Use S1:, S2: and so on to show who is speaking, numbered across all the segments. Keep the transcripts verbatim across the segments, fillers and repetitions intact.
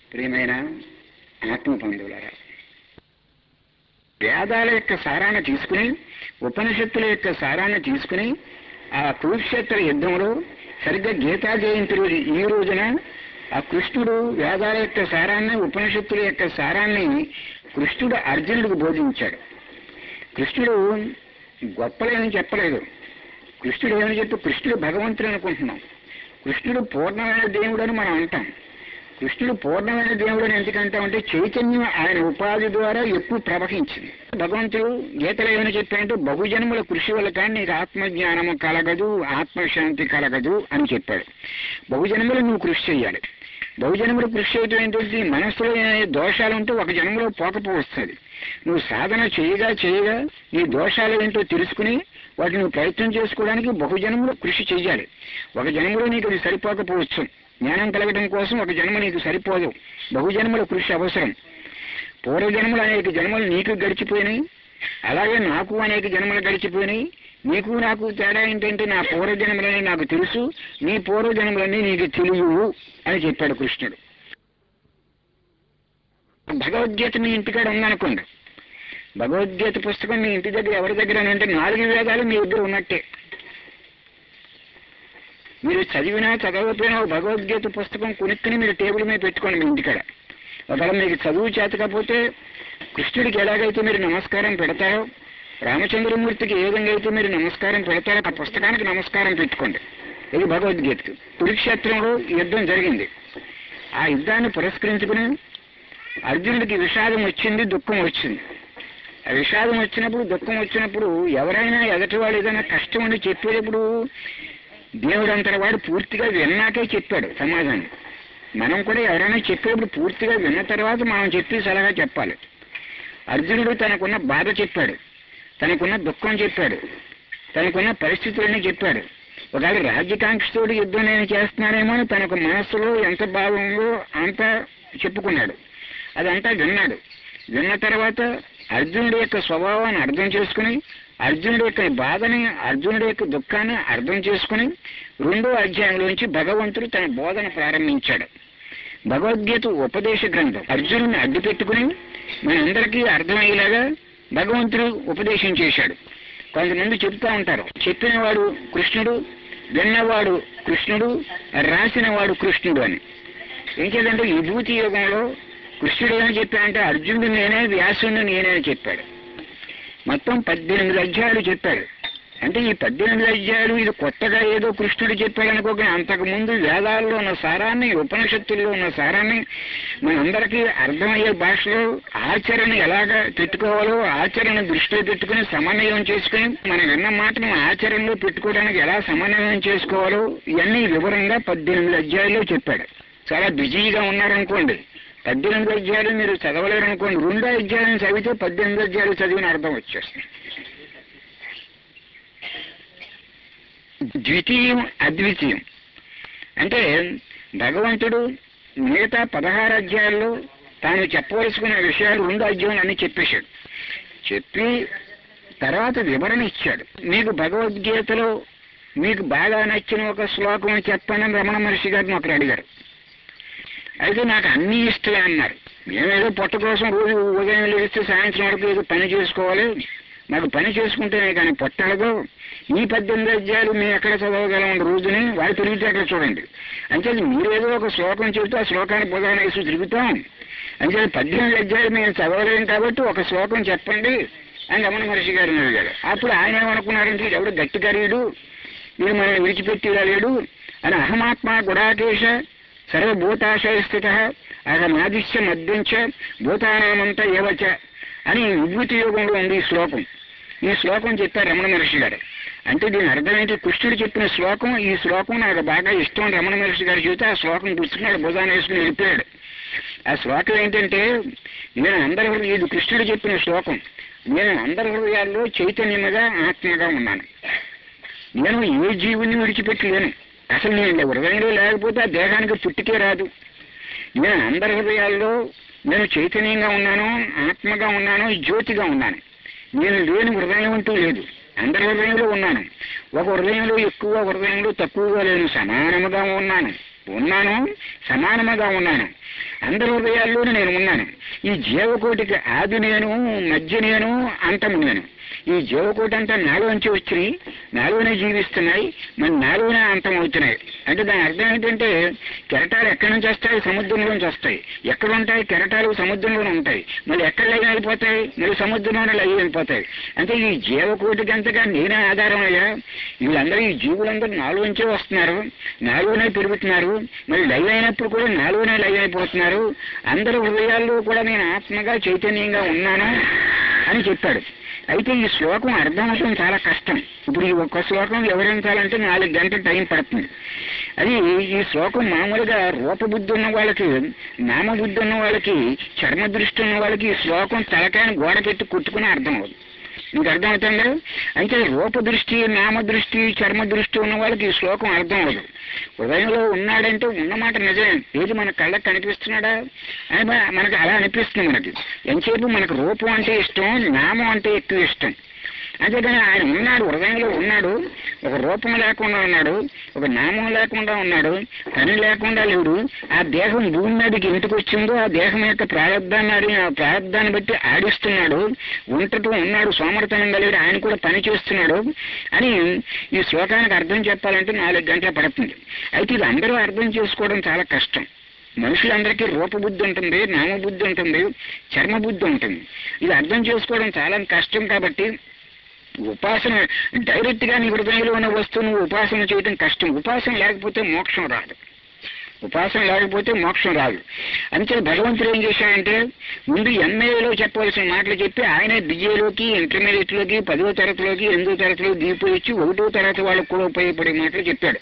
S1: ప్రియమైన ఆత్మ బంధువులారా, వేదాల యొక్క సారాన్ని తీసుకుని, ఉపనిషత్తుల యొక్క సారాన్ని తీసుకుని, ఆ కురుక్షేత్ర యుద్ధంలో సరిగ్గా గీతా జయంతి రోజు ఈ రోజున ఆ కృష్ణుడు వేదాల యొక్క సారాన్ని, ఉపనిషత్తుల యొక్క సారాన్ని కృష్ణుడు అర్జునుడికి బోధించాడు. కృష్ణుడు గొప్పలేని చెప్పలేదు. కృష్ణుడు ఏమని చెప్పి కృష్ణుడు భగవంతుడు అనుకుంటున్నాం. కృష్ణుడు పూర్ణమైన దేవుడు అని మనం అంటాం. కృష్ణుడు పూర్ణమైన దేవుడు అని ఎందుకంటామంటే చైతన్యం ఆయన ఉపాధి ద్వారా ఎక్కువ ప్రవహించింది. భగవంతుడు గీతలో ఏమని చెప్పాడంటే బహుజన్ముల కృషి వల్ల కానీ నీకు ఆత్మజ్ఞానము కలగదు, ఆత్మశాంతి కలగదు అని చెప్పాడు. బహుజన్ములు నువ్వు కృషి చేయాలి. బహుజన్ములు కృషి చేయటం ఏంటంటే మనసులో దోషాలు ఉంటే ఒక జన్మలో పోకపో వస్తుంది. నువ్వు సాధన చేయగా చేయగా నీ దోషాలు ఏంటో తెలుసుకుని వాటిని నువ్వు ప్రయత్నం చేసుకోవడానికి బహుజన్మలో కృషి చెయ్యాలి. ఒక జన్మలో నీకు అది సరిపోకపోవచ్చు. జ్ఞానం కలగడం కోసం ఒక జన్మ నీకు సరిపోదు. బహుజన్మల కృషి అవసరం. పూర్వజన్మలు అనేక జన్మలు నీకు గడిచిపోయినాయి, అలాగే నాకు అనేక జన్మలు గడిచిపోయినాయి. నీకు నాకు తేడా ఏంటంటే నా పూర్వజన్మలని నాకు తెలుసు, నీ పూర్వజన్మలని నీకు తెలియవు అని చెప్పాడు కృష్ణుడు. భగవద్గీత మీ ఇంటికాడ ఉందనుకోండి, భగవద్గీత పుస్తకం మీ ఇంటి దగ్గర ఎవరి దగ్గర అంటే నాలుగు వేదాలు మీ దగ్గర ఉన్నట్టే. మీరు చదివినా చదవకపోయినా భగవద్గీత పుస్తకం కొనుక్కుని మీరు టేబుల్ మీద పెట్టుకోండి మీ ఇంటికాడ. ఒకవేళ మీకు చదువు చేతకపోతే కృష్ణుడికి ఎలాగైతే మీరు నమస్కారం పెడతారో, రామచంద్రమూర్తికి ఏ విధంగా అయితే మీరు నమస్కారం పెడతారో ఆ పుస్తకానికి నమస్కారం పెట్టుకోండి. ఇది భగవద్గీతకు. కురుక్షేత్రంలో యుద్ధం జరిగింది. ఆ యుద్ధాన్ని పురస్కరించుకుని అర్జునుడికి విషాదం వచ్చింది, దుఃఖం వచ్చింది. ఆ విషాదం వచ్చినప్పుడు, దుఃఖం వచ్చినప్పుడు ఎవరైనా ఎదటి వాడు ఏదైనా కష్టం అని చెప్పేటప్పుడు దేవుడు అంతటి వాడు పూర్తిగా విన్నాకే చెప్పాడు సమాజాన్ని. మనం కూడా ఎవరైనా చెప్పేటప్పుడు పూర్తిగా విన్న తర్వాత మనం చెప్పి సలహా చెప్పాలి. అర్జునుడు తనకున్న బాధ చెప్పాడు, తనకున్న దుఃఖం చెప్పాడు, తనకున్న పరిస్థితులన్నీ చెప్పాడు. ఒకవేళ రాజ్యకాంక్షతోడు యుద్ధం నేను చేస్తున్నానేమో అని తనకు మనస్సులో ఎంత బాధ ఉందో అంత చెప్పుకున్నాడు. అదంతా విన్నాడు. విన్న తర్వాత అర్జునుడి యొక్క స్వభావాన్ని అర్థం చేసుకుని, అర్జునుడి యొక్క బాధని, అర్జునుడి యొక్క దుఃఖాన్ని అర్థం చేసుకుని రెండో అధ్యాయంలోంచి భగవంతుడు తన బోధన ప్రారంభించాడు. భగవద్గీత ఉపదేశ గ్రంథం. అర్జునుడిని అడ్డు పెట్టుకుని మనందరికీ అర్థమయ్యేలాగా భగవంతుడు ఉపదేశం చేశాడు. కొంతమంది చెప్తా ఉంటారు, చెప్పినవాడు కృష్ణుడు, విన్నవాడు కృష్ణుడు, రాసినవాడు కృష్ణుడు అని. ఏం చేద్దంటే విభూతి యుగంలో కృష్ణుడు ఏమని చెప్పాడంటే అర్జునుడు నేనే, వ్యాసుని నేనే అని చెప్పాడు. మొత్తం పద్దెనిమిది అధ్యాయాలు చెప్పాడు. అంటే ఈ పద్దెనిమిది అధ్యాయాలు ఇది కొత్తగా ఏదో కృష్ణుడు చెప్పాడు అనుకోక, అంతకుముందు వేదాల్లో ఉన్న సారాన్ని, ఉపనిషత్తుల్లో ఉన్న సారాన్ని మనందరికీ అర్థమయ్యే భాషలో ఆచరణ ఎలాగా పెట్టుకోవాలో, ఆచరణ దృష్టిలో పెట్టుకుని సమన్వయం చేసుకుని మనం విన్న మాటను ఆచరణలో పెట్టుకోవడానికి ఎలా సమన్వయం చేసుకోవాలో ఇవన్నీ వివరంగా పద్దెనిమిది అధ్యాయాల్లో చెప్పాడు. చాలా బిజీగా ఉన్నారనుకోండి, పద్దెనిమిది అధ్యాయాలు మీరు చదవలేరు అనుకోండి, రెండో అధ్యాయం చదివితే పద్దెనిమిది అధ్యాయాలు చదివిన అర్థం వచ్చేస్తుంది. ద్వితీయం అద్వితీయం అంటే భగవంతుడు మిగతా పదహారు అధ్యాయాల్లో తాను చెప్పవలసుకున్న విషయాలు రెండో అధ్యాయం అన్ని చెప్పేశాడు. చెప్పి తర్వాత వివరణ ఇచ్చాడు. మీకు భగవద్గీతలో మీకు బాగా నచ్చిన ఒక శ్లోకం చెప్పండి రమణ మహర్షి గారిని ఒకరు అడిగారు. అయితే నాకు అన్నీ ఇష్టమే అన్నారు. మేమేదో పొట్ట కోసం రోజు ఉదయం లేస్తే సాయంత్రం వరకు ఏదో పని చేసుకోవాలి, నాకు పని చేసుకుంటేనే కానీ పొట్టలదు. ఈ పద్దెనిమిది అధ్యాయులు మేము ఎక్కడ చదవగలం రోజుని వారి తెలివితేటలు చూడండి. అంటే మీరు ఏదో ఒక శ్లోకం చెబుతూ ఆ శ్లోకాన్ని బుధాన వేసి తిరుగుతాం. అంటే పద్దెనిమిది అధ్యాయులు మేము చదవలేము కాబట్టి ఒక శ్లోకం చెప్పండి అని రమణ మహర్షి గారిని అడిగాడు. అప్పుడు ఆయన ఏమనుకున్నారంటే ఎవడు గట్టి కరీడు, మీరు మనల్ని విడిచిపెట్టి లేడు అని అహమాత్మ గుడాకేశ సర్వభూతాశయ స్థిత అహమాదిశ్య మధ్యంచ భూతానామంతా ఏవచ అని విభూతి యోగంలో ఉంది ఈ శ్లోకం. ఈ శ్లోకం చెప్పారు రమణ మహర్షి గారు. అంటే దీని అర్థం ఏంటి, కృష్ణుడు చెప్పిన శ్లోకం, ఈ శ్లోకం నాకు బాగా ఇష్టం రమణ మహర్షి గారు చెబితే ఆ శ్లోకం పుచ్చుకున్నాడు, భుజాన్ని వేసుకుని వెళ్ళిపోయాడు. ఆ శ్లోకం ఏంటంటే నేను అందరి హృదయ ఇది కృష్ణుడు చెప్పిన శ్లోకం, నేను అందరి హృదయాల్లో చైతన్యముగా ఆత్మగా ఉన్నాను. నేను ఏ జీవుని విడిచిపెట్టి లేను. అసలు నేను హృదయంలో లేకపోతే ఆ దేహానికి పుట్టికే రాదు. నేను అందరి హృదయాల్లో నేను చైతన్యంగా ఉన్నాను, ఆత్మగా ఉన్నాను, జ్యోతిగా ఉన్నాను. నేను లేని హృదయం అంటూ లేదు. అందరి హృదయంలో ఉన్నాను. ఒక హృదయంలో ఎక్కువ, హృదయంలో తక్కువగా లేను, సమానముగా ఉన్నాను ఉన్నాను సమానముగా ఉన్నాను. అందరి హృదయాల్లోనూ నేను ఉన్నాను. ఈ జీవకోటికి ఆది నేను, మధ్య నేను, అంతము నేను. ఈ జీవకోటి అంతా నాలోంచి వచ్చినాయి, నాలోనే జీవిస్తున్నాయి, మరి నాలోనే అంతం అవుతున్నాయి. అంటే దాని అర్థం ఏంటంటే కెరటాలు ఎక్కడి నుంచి వస్తాయి? సముద్రంలోంచి వస్తాయి. ఎక్కడ ఉంటాయి కెరటాలు? సముద్రంలోనే ఉంటాయి. మళ్ళీ ఎక్కడ లైవ్ అయిపోతాయి? మళ్ళీ సముద్రంలోనే లైవ్ అయిపోతాయి. అంటే ఈ జీవకోటికి అంతగా నేనే ఆధారం అయ్యా. వీళ్ళందరూ ఈ జీవులందరూ నాలోంచే వస్తున్నారు, నాలోనే పెరుగుతున్నారు, మరి లైవ్ అయినప్పుడు కూడా నాలోనే లైవ్ అయిపోతున్నారు. అందరి హృదయాల్లో కూడా నేను ఆత్మగా చైతన్యంగా ఉన్నాను అని చెప్పాడు. అయితే ఈ శ్లోకం అర్థం అవడం చాలా కష్టం. ఇప్పుడు ఈ ఒక్క శ్లోకం వివరించాలంటే నాలుగు గంటల టైం పడుతుంది. అది ఈ శ్లోకం మామూలుగా రూపబుద్ధి ఉన్న వాళ్ళకి, నామబుద్ధి ఉన్న వాళ్ళకి, చర్మ దృష్టి ఉన్న వాళ్ళకి ఈ శ్లోకం తలకాయని గోడ పెట్టి కుట్టుకుని అర్థం అవుతుంది. మీకు అర్థమవుతుందా? అయితే రూపదృష్టి, నామదృష్టి, చర్మ దృష్టి ఉన్న వాళ్ళకి ఈ శ్లోకం అర్థం అవ్వదు. హృదయంలో ఉన్నాడంటే ఉన్నమాట నిజమే. ఏది మన కళ్ళకి కనిపిస్తున్నాడా అని మనకు అలా అనిపిస్తుంది. మనకి ఎంతసేపు మనకు రూపం అంటే ఇష్టం, నామం అంటే ఎక్కువ ఇష్టం. అంతేకాని ఆయన ఉన్నాడు, హృదయంలో ఉన్నాడు. ఒక రూపం లేకుండా ఉన్నాడు, ఒక నామం లేకుండా ఉన్నాడు, పని లేకుండా లేడు. ఆ దేహం భూమి మీదకి ఇంటికి వచ్చిందో ఆ దేహం యొక్క ప్రారంధాన్ని ఆ ప్రారంధాన్ని బట్టి ఆడిస్తున్నాడు. ఉంటూ ఉన్నాడు, సోమర్థనంగా లేడు, ఆయన కూడా పని చేస్తున్నాడు అని ఈ శ్లోకానికి అర్థం చెప్పాలంటే నాలుగు గంటల పడుతుంది. అయితే ఇది అందరూ అర్థం చేసుకోవడం చాలా కష్టం. మనుషులందరికీ రూపబుద్ధి ఉంటుంది, నామబుద్ధి ఉంటుంది, చర్మబుద్ధి ఉంటుంది. ఇది అర్థం చేసుకోవడం చాలా కష్టం. కాబట్టి ఉపాసన డైరెక్ట్ గా నీ హృదయంలో ఉన్న వస్తువును ఉపాసన చేయడం కష్టం. ఉపాసన లేకపోతే మోక్షం రాదు. ఉపాసన లేకపోతే మోక్షం రాదు. అంతే భగవంతుడు ఏం చేశాడంటే ముందు ఎంఏలో చెప్పవలసిన మాటలు చెప్పి ఆయనే బిఏలోకి, ఇంటర్మీడియట్లోకి, పదవ తరగతిలోకి, ఎనిమిదో తరగతిలో దీపు ఇచ్చి ఒకటో తరగతి వాళ్ళకు కూడా ఉపయోగపడే మాటలు చెప్పాడు.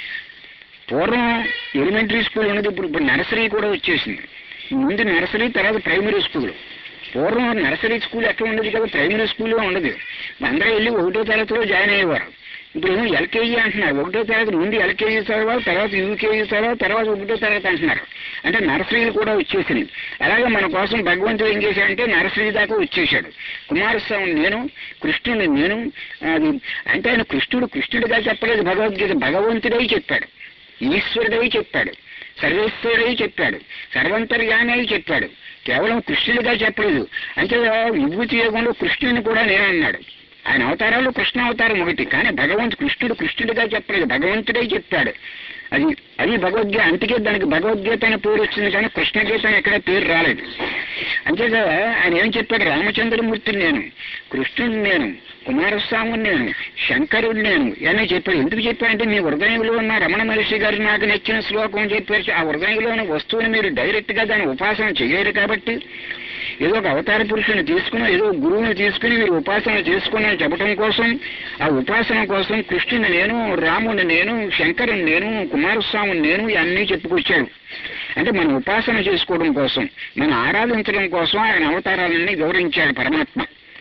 S1: పూర్వం ఎలిమెంటరీ స్కూల్ ఉన్నది, ఇప్పుడు ఇప్పుడు నర్సరీ కూడా వచ్చేసింది. ముందు నర్సరీ, తర్వాత ప్రైమరీ స్కూల్. పూర్వం నర్సరీ స్కూల్ ఎక్కడ ఉండదు కదా, ప్రైమరీ స్కూల్లో ఉండదు. అందరూ వెళ్ళి ఒకటో తరగతిలో జాయిన్ అయ్యేవారు. ఇప్పుడు ఏమో ఎల్కేజీ అంటున్నారు. ఒకటో తరగతి ముందు ఎల్కేజీ చదవాలి, తర్వాత యూకేజీ చదవాలి, తర్వాత ఒకటో తరగతి అంటున్నారు. అంటే నర్సరీలు కూడా వచ్చేసినాయి. అలాగే మన కోసం భగవంతుడు ఏం చేశాడంటే నర్సరీ దాకా వచ్చేసాడు. కుమారస్వామి నేను, కృష్ణుడు నేను. అది అంటే ఆయన కృష్ణుడు కృష్ణుడిగా చెప్పలేదు, భగవద్గీత భగవంతుడై చెప్పాడు, ఈశ్వరుడై చెప్పాడు, సర్వేశ్వరుడై చెప్పాడు, సర్వంతర్యామి అయి చెప్పాడు. కేవలం కృష్ణుడిగా చెప్పలేదు. అంటే విభూతి యోగంలో కృష్ణుని కూడా నేనే అన్నాడు. ఆయన అవతారాలు కృష్ణ అవతారం ఒకటి, కానీ భగవంతు కృష్ణుడు కృష్ణుడిగా చెప్పలేదు, భగవంతుడై చెప్పాడు. అది అది భగవద్గీత. అందుకే దానికి భగవద్గీత అనే పేరు వచ్చింది, కానీ కృష్ణగీత అని ఎక్కడ పేరు రాలేదు. అంతేగా ఆయన ఏం చెప్పాడు? రామచంద్రమూర్తిని నేను, కృష్ణుడిని నేను, కుమారస్వామిని నేను, శంకరుడు నేను అని చెప్పాడు. ఎందుకు చెప్పాడంటే మీ హృదయంలో ఉన్న రమణ మహర్షి గారు నాకు నచ్చిన శ్లోకం చెప్పారు. ఆ హృదయంలో ఉన్న వస్తువుని మీరు డైరెక్ట్ గా దాన్ని ఉపాసన చేయరు. కాబట్టి ఏదో ఒక అవతార పురుషుని తీసుకుని, ఏదో గురువుని తీసుకుని మీరు ఉపాసన చేసుకుని చెప్పడం కోసం, ఆ ఉపాసన కోసం కృష్ణుని నేను, రాముని నేను, శంకరుని నేను, కుమారస్వామిని నేను అన్నీ చెప్పుకొచ్చాడు. అంటే మనం ఉపాసన చేసుకోవడం కోసం, మనం ఆరాధించడం కోసం ఆయన అవతారాలన్నీ గౌరవించాడు పరమాత్మ.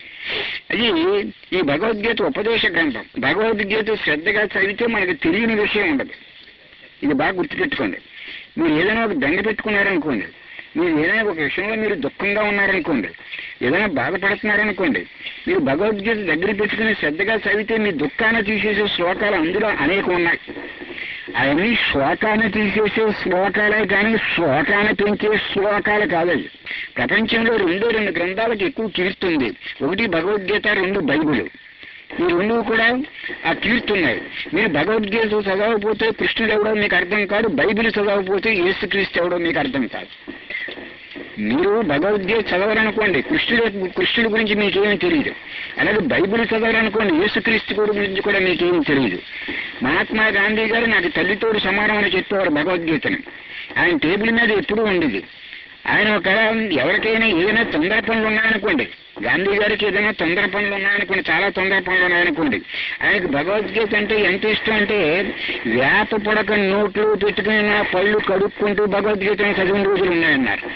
S1: అది ఈ భగవద్గీత ఉపదేశ గ్రంథం. భగవద్గీత శ్రద్ధగా చదివితే మనకు తెలియని విషయం ఉండదు. ఇది బాగా గుర్తుపెట్టుకోండి. మీరు ఏదైనా ఒక దండ పెట్టుకున్నారనుకోండి, మీరు ఏదైనా ఒక విషయంలో మీరు దుఃఖంగా ఉన్నారనుకోండి, ఏదైనా బాధపడుతున్నారనుకోండి, మీరు భగవద్గీత దగ్గర పెట్టుకుని శ్రద్ధగా చదివితే మీ దుఃఖాన్ని తీసేసే శ్లోకాలు అందులో అనేకం ఉన్నాయి. అవన్నీ శ్లోకాన్ని తీసేసే శ్లోకాలే కానీ శ్లోకాన్ని పెంచే శ్లోకాలు కాదవి. ప్రపంచంలో రెండో రెండు గ్రంథాలకు ఎక్కువ కీర్తి ఉంది. ఒకటి భగవద్గీత, రెండు బైబిల్. ఈ రెండు కూడా ఆ కీర్తున్నాయి. మీరు భగవద్గీత చదవకపోతే కృష్ణుడు ఎవడో మీకు అర్థం కాదు, బైబిల్ చదవకపోతే యేసుక్రీస్తు ఎవడో మీకు అర్థం కాదు. మీరు భగవద్గీత చదవాలనుకోండి, కృష్ణుడు కృష్ణుడి గురించి మీకేమీ తెలియదు. అలాగే బైబిల్ చదవాలనుకోండి, యేసుక్రీస్తు గురించి కూడా మీకేమీ తెలియదు. మహాత్మా గాంధీ గారు నాకు తల్లితోడు సమానం అని చెప్పేవారు భగవద్గీతను. ఆయన టేబుల్ మీద ఎప్పుడూ ఉండేది. ఆయన ఒక ఎవరికైనా ఏదైనా తొందర పనులు ఉన్నాయనుకోండి, గాంధీ గారికి ఏదైనా తొందర పనులు ఉన్నాయనుకోండి, చాలా తొందర పనులు ఉన్నాయనుకోండి, ఆయనకు భగవద్గీత అంటే ఎంత ఇష్టం అంటే వేప పొడక నోట్లు పెట్టుకుని నా పళ్ళు కడుక్కుంటూ భగవద్గీతను చదివిన రోజులు ఉన్నాయన్నారు.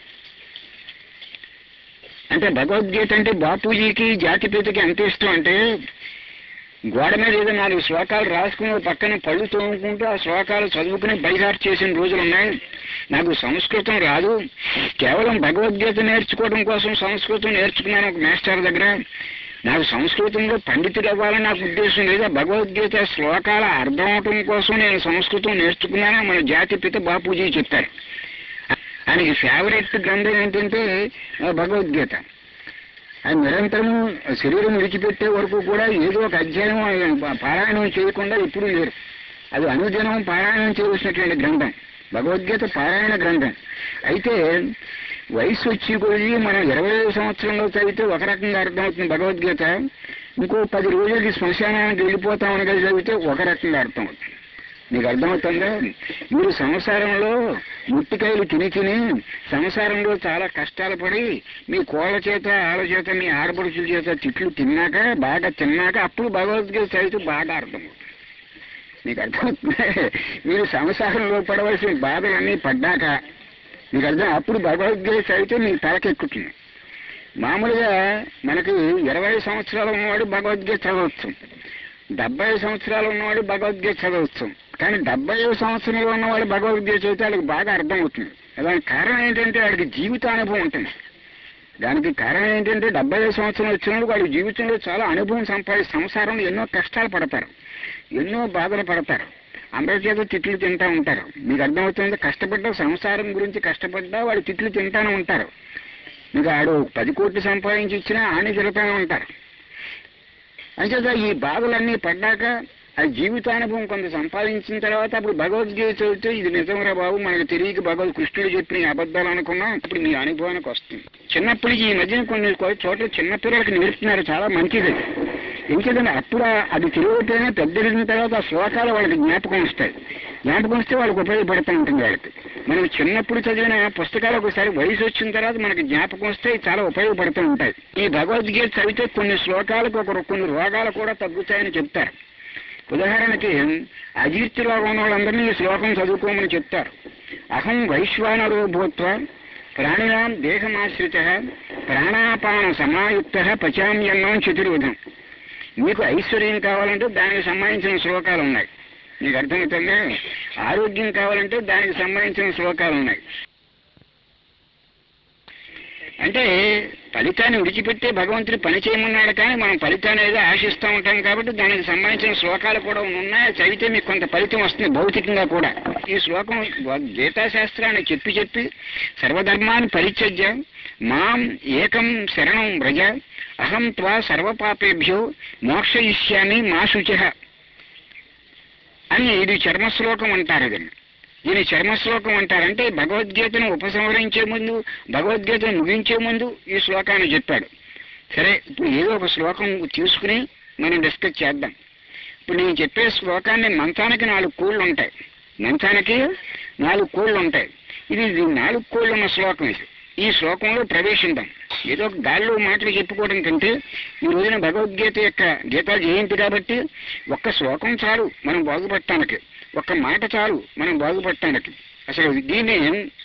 S1: అంటే భగవద్గీత అంటే బాపూజీకి, జాతిపితకి ఎంత ఇష్టం అంటే గోడ మీద ఏదో నాలుగు శ్లోకాలు రాసుకుని పక్కన పళ్ళు తోముకుంటూ ఆ శ్లోకాలు చదువుకుని బైహార్ట్ చేసిన రోజులు ఉన్నాయి. నాకు సంస్కృతం రాదు, కేవలం భగవద్గీత నేర్చుకోవడం కోసం సంస్కృతం నేర్చుకున్నాను ఒక మాస్టర్ దగ్గర. నాకు సంస్కృతంలో పండితుడు అవ్వాలని నాకు ఉద్దేశం లేదు, భగవద్గీత శ్లోకాల అర్థం అవటం కోసం నేను సంస్కృతం నేర్చుకున్నాను మన జాతిపిత బాపూజీ చెప్పారు. ఆయనకి ఫేవరెట్ గ్రంథం ఏంటంటే భగవద్గీత. ఆయన నిరంతరం శరీరం విడిచిపెట్టే వరకు కూడా ఏదో ఒక అధ్యాయం ఆయన పారాయణం చేయకుండా ఎప్పుడూ లేరు. అది అనుదినం పారాయణం చేయవలసినటువంటి గ్రంథం భగవద్గీత, పారాయణ గ్రంథం. అయితే వయసు వచ్చి కొద్ది మనం ఇరవై ఐదు సంవత్సరంలో చదివితే ఒక రకంగా అర్థమవుతుంది భగవద్గీత, ఇంకో పది రోజులకి శ్మశానానికి వెళ్ళిపోతామని కలిసి చదివితే ఒక రకంగా అర్థమవుతుంది. మీకు అర్థమవుతుందా? మీరు సంసారంలో ముట్టికాయలు తిని తిని సంసారంలో చాలా కష్టాలు పడి మీ కోళ్ళ చేత ఆళ్ళ చేత మీ ఆడపడుచుల చేత తిట్లు తిన్నాక బాగా తిన్నాక అప్పుడు భగవద్గీత చదివితే బాగా అర్థమవుతుంది. మీకు అర్థమవుతుందా? మీరు సంసారంలో పడవలసిన బాధలన్నీ పడ్డాక మీకు అర్థం అప్పుడు భగవద్గీత చదివితే మీకు తలకెక్కుతుంది. మామూలుగా మనకి ఇరవై సంవత్సరాలు ఉన్నవాడు భగవద్గీత చదవచ్చు, డెబ్బై సంవత్సరాలు ఉన్నవాడు భగవద్గీత చదవచ్చు. కానీ డెబ్బై సంవత్సరంలో ఉన్నవాడు భగవద్గీత చదివితే వాళ్ళకి బాగా అర్థమవుతుంది. దానికి కారణం ఏంటంటే వాడికి జీవితానుభవం ఉంటుంది. దానికి కారణం ఏంటంటే డెబ్బై సంవత్సరం వచ్చినప్పుడు వాడి జీవితంలో చాలా అనుభవం సంపాది సంసారంలో ఎన్నో కష్టాలు పడతారు, ఎన్నో బాధలు పడతారు, అందరి చేత తిట్లు తింటూ ఉంటారు. మీకు అర్థమవుతుంది? కష్టపడ్డా సంసారం గురించి కష్టపడ్డా వాడు తిట్లు తింటానే ఉంటారు. మీకు ఆడు పది కోట్లు సంపాదించి ఇచ్చినా ఆని తిరుగుతూనే ఉంటారు. అంచేత ఈ బాధలన్నీ పడ్డాక ఆ జీవితానుభవం కొంత సంపాదించిన తర్వాత అప్పుడు భగవద్గీత చదివితే ఇది నిజంరా బాబు, మనకు తెలియక భగవద్ కృష్ణుడు చెప్పిన అబద్ధాలు అనుకున్నాం, ఇప్పుడు మీ అనుభవానికి వస్తుంది. చిన్నప్పటికి ఈ మధ్యన కొన్ని చోట్ల చిన్నపిల్లలకి నేర్పుతున్నారు, చాలా మంచిది. ఎందుకంటే అప్పుడు అది తిరిగితేనే పెద్ద ఎదిగిన తర్వాత ఆ శ్లోకాలు వాళ్ళకి జ్ఞాపకం వస్తాయి. జ్ఞాపకం వస్తే వాళ్ళకి ఉపయోగపడుతూ ఉంటుంది. వాళ్ళకి మనం చిన్నప్పుడు చదివిన పుస్తకాలు ఒకసారి వయసు వచ్చిన తర్వాత మనకి జ్ఞాపకం వస్తే చాలా ఉపయోగపడుతూ ఉంటాయి. ఈ భగవద్గీత చదివితే కొన్ని శ్లోకాలకు ఒక కొన్ని రోగాలు కూడా తగ్గుతాయని చెప్తారు. ఉదాహరణకి అజీర్తి రోగం ఉన్న వాళ్ళందరినీ ఈ శ్లోకం చదువుకోమని చెప్తారు. అహం వైశ్వానరో భూత్వ ప్రాణినాం దేహమాశ్రిత ప్రాణాపాన సమాయుక్త పచామ్యన్నం చతుర్విధం. మీకు ఐశ్వర్యం కావాలంటే దానికి సంబంధించిన శ్లోకాలు ఉన్నాయి. మీకు అర్థమవుతుందా? ఆరోగ్యం కావాలంటే దానికి సంబంధించిన శ్లోకాలు ఉన్నాయి. అంటే ఫలితాన్ని విడిచిపెట్టే భగవంతుడు పని చేయమన్నాడు, కానీ మనం ఫలితాన్ని ఏదో ఆశిస్తూ ఉంటాం కాబట్టి దానికి సంబంధించిన శ్లోకాలు కూడా ఉన్నాయి. చదివితే మీకు కొంత ఫలితం వస్తుంది భౌతికంగా కూడా. ఈ శ్లోకం గీతాశాస్త్రాన్ని చెప్పి చెప్పి సర్వధర్మాన్ని పరిత్యజ్య మాం ఏకం శరణం వ్రజ అహం త్వా సర్వపాపేభ్యో మోక్షయిష్యామి మా శుచిః అని ఇది చర్మశ్లోకం అంటారు. దీన్ని దీని చర్మశ్లోకం అంటారంటే భగవద్గీతను ఉపసంహరించే ముందు, భగవద్గీతను ముగించే ముందు ఈ శ్లోకాన్ని చెప్పాడు. సరే, ఇప్పుడు ఏదో ఒక శ్లోకం తీసుకుని మనం డిస్కస్ చేద్దాం. ఇప్పుడు నేను చెప్పే శ్లోకాన్ని మంచానికి నాలుగు కోళ్ళు ఉంటాయి. మంచానికి నాలుగు కోళ్ళు ఉంటాయి. ఇది నాలుగు కోళ్ళు ఉన్న శ్లోకం. ఇది ఈ శ్లోకంలో ప్రవేశిద్దాం. ఏదో ఒక గాల్లో మాటలు చెప్పుకోవడం కంటే ఈ రోజున భగవద్గీత యొక్క గీతా జయంతి కాబట్టి ఒక్క శ్లోకం చాలు మనం బాగుపడటానికి, ఒక్క మాట చాలు మనం బాగుపడటానికి. అసలు దీన్ని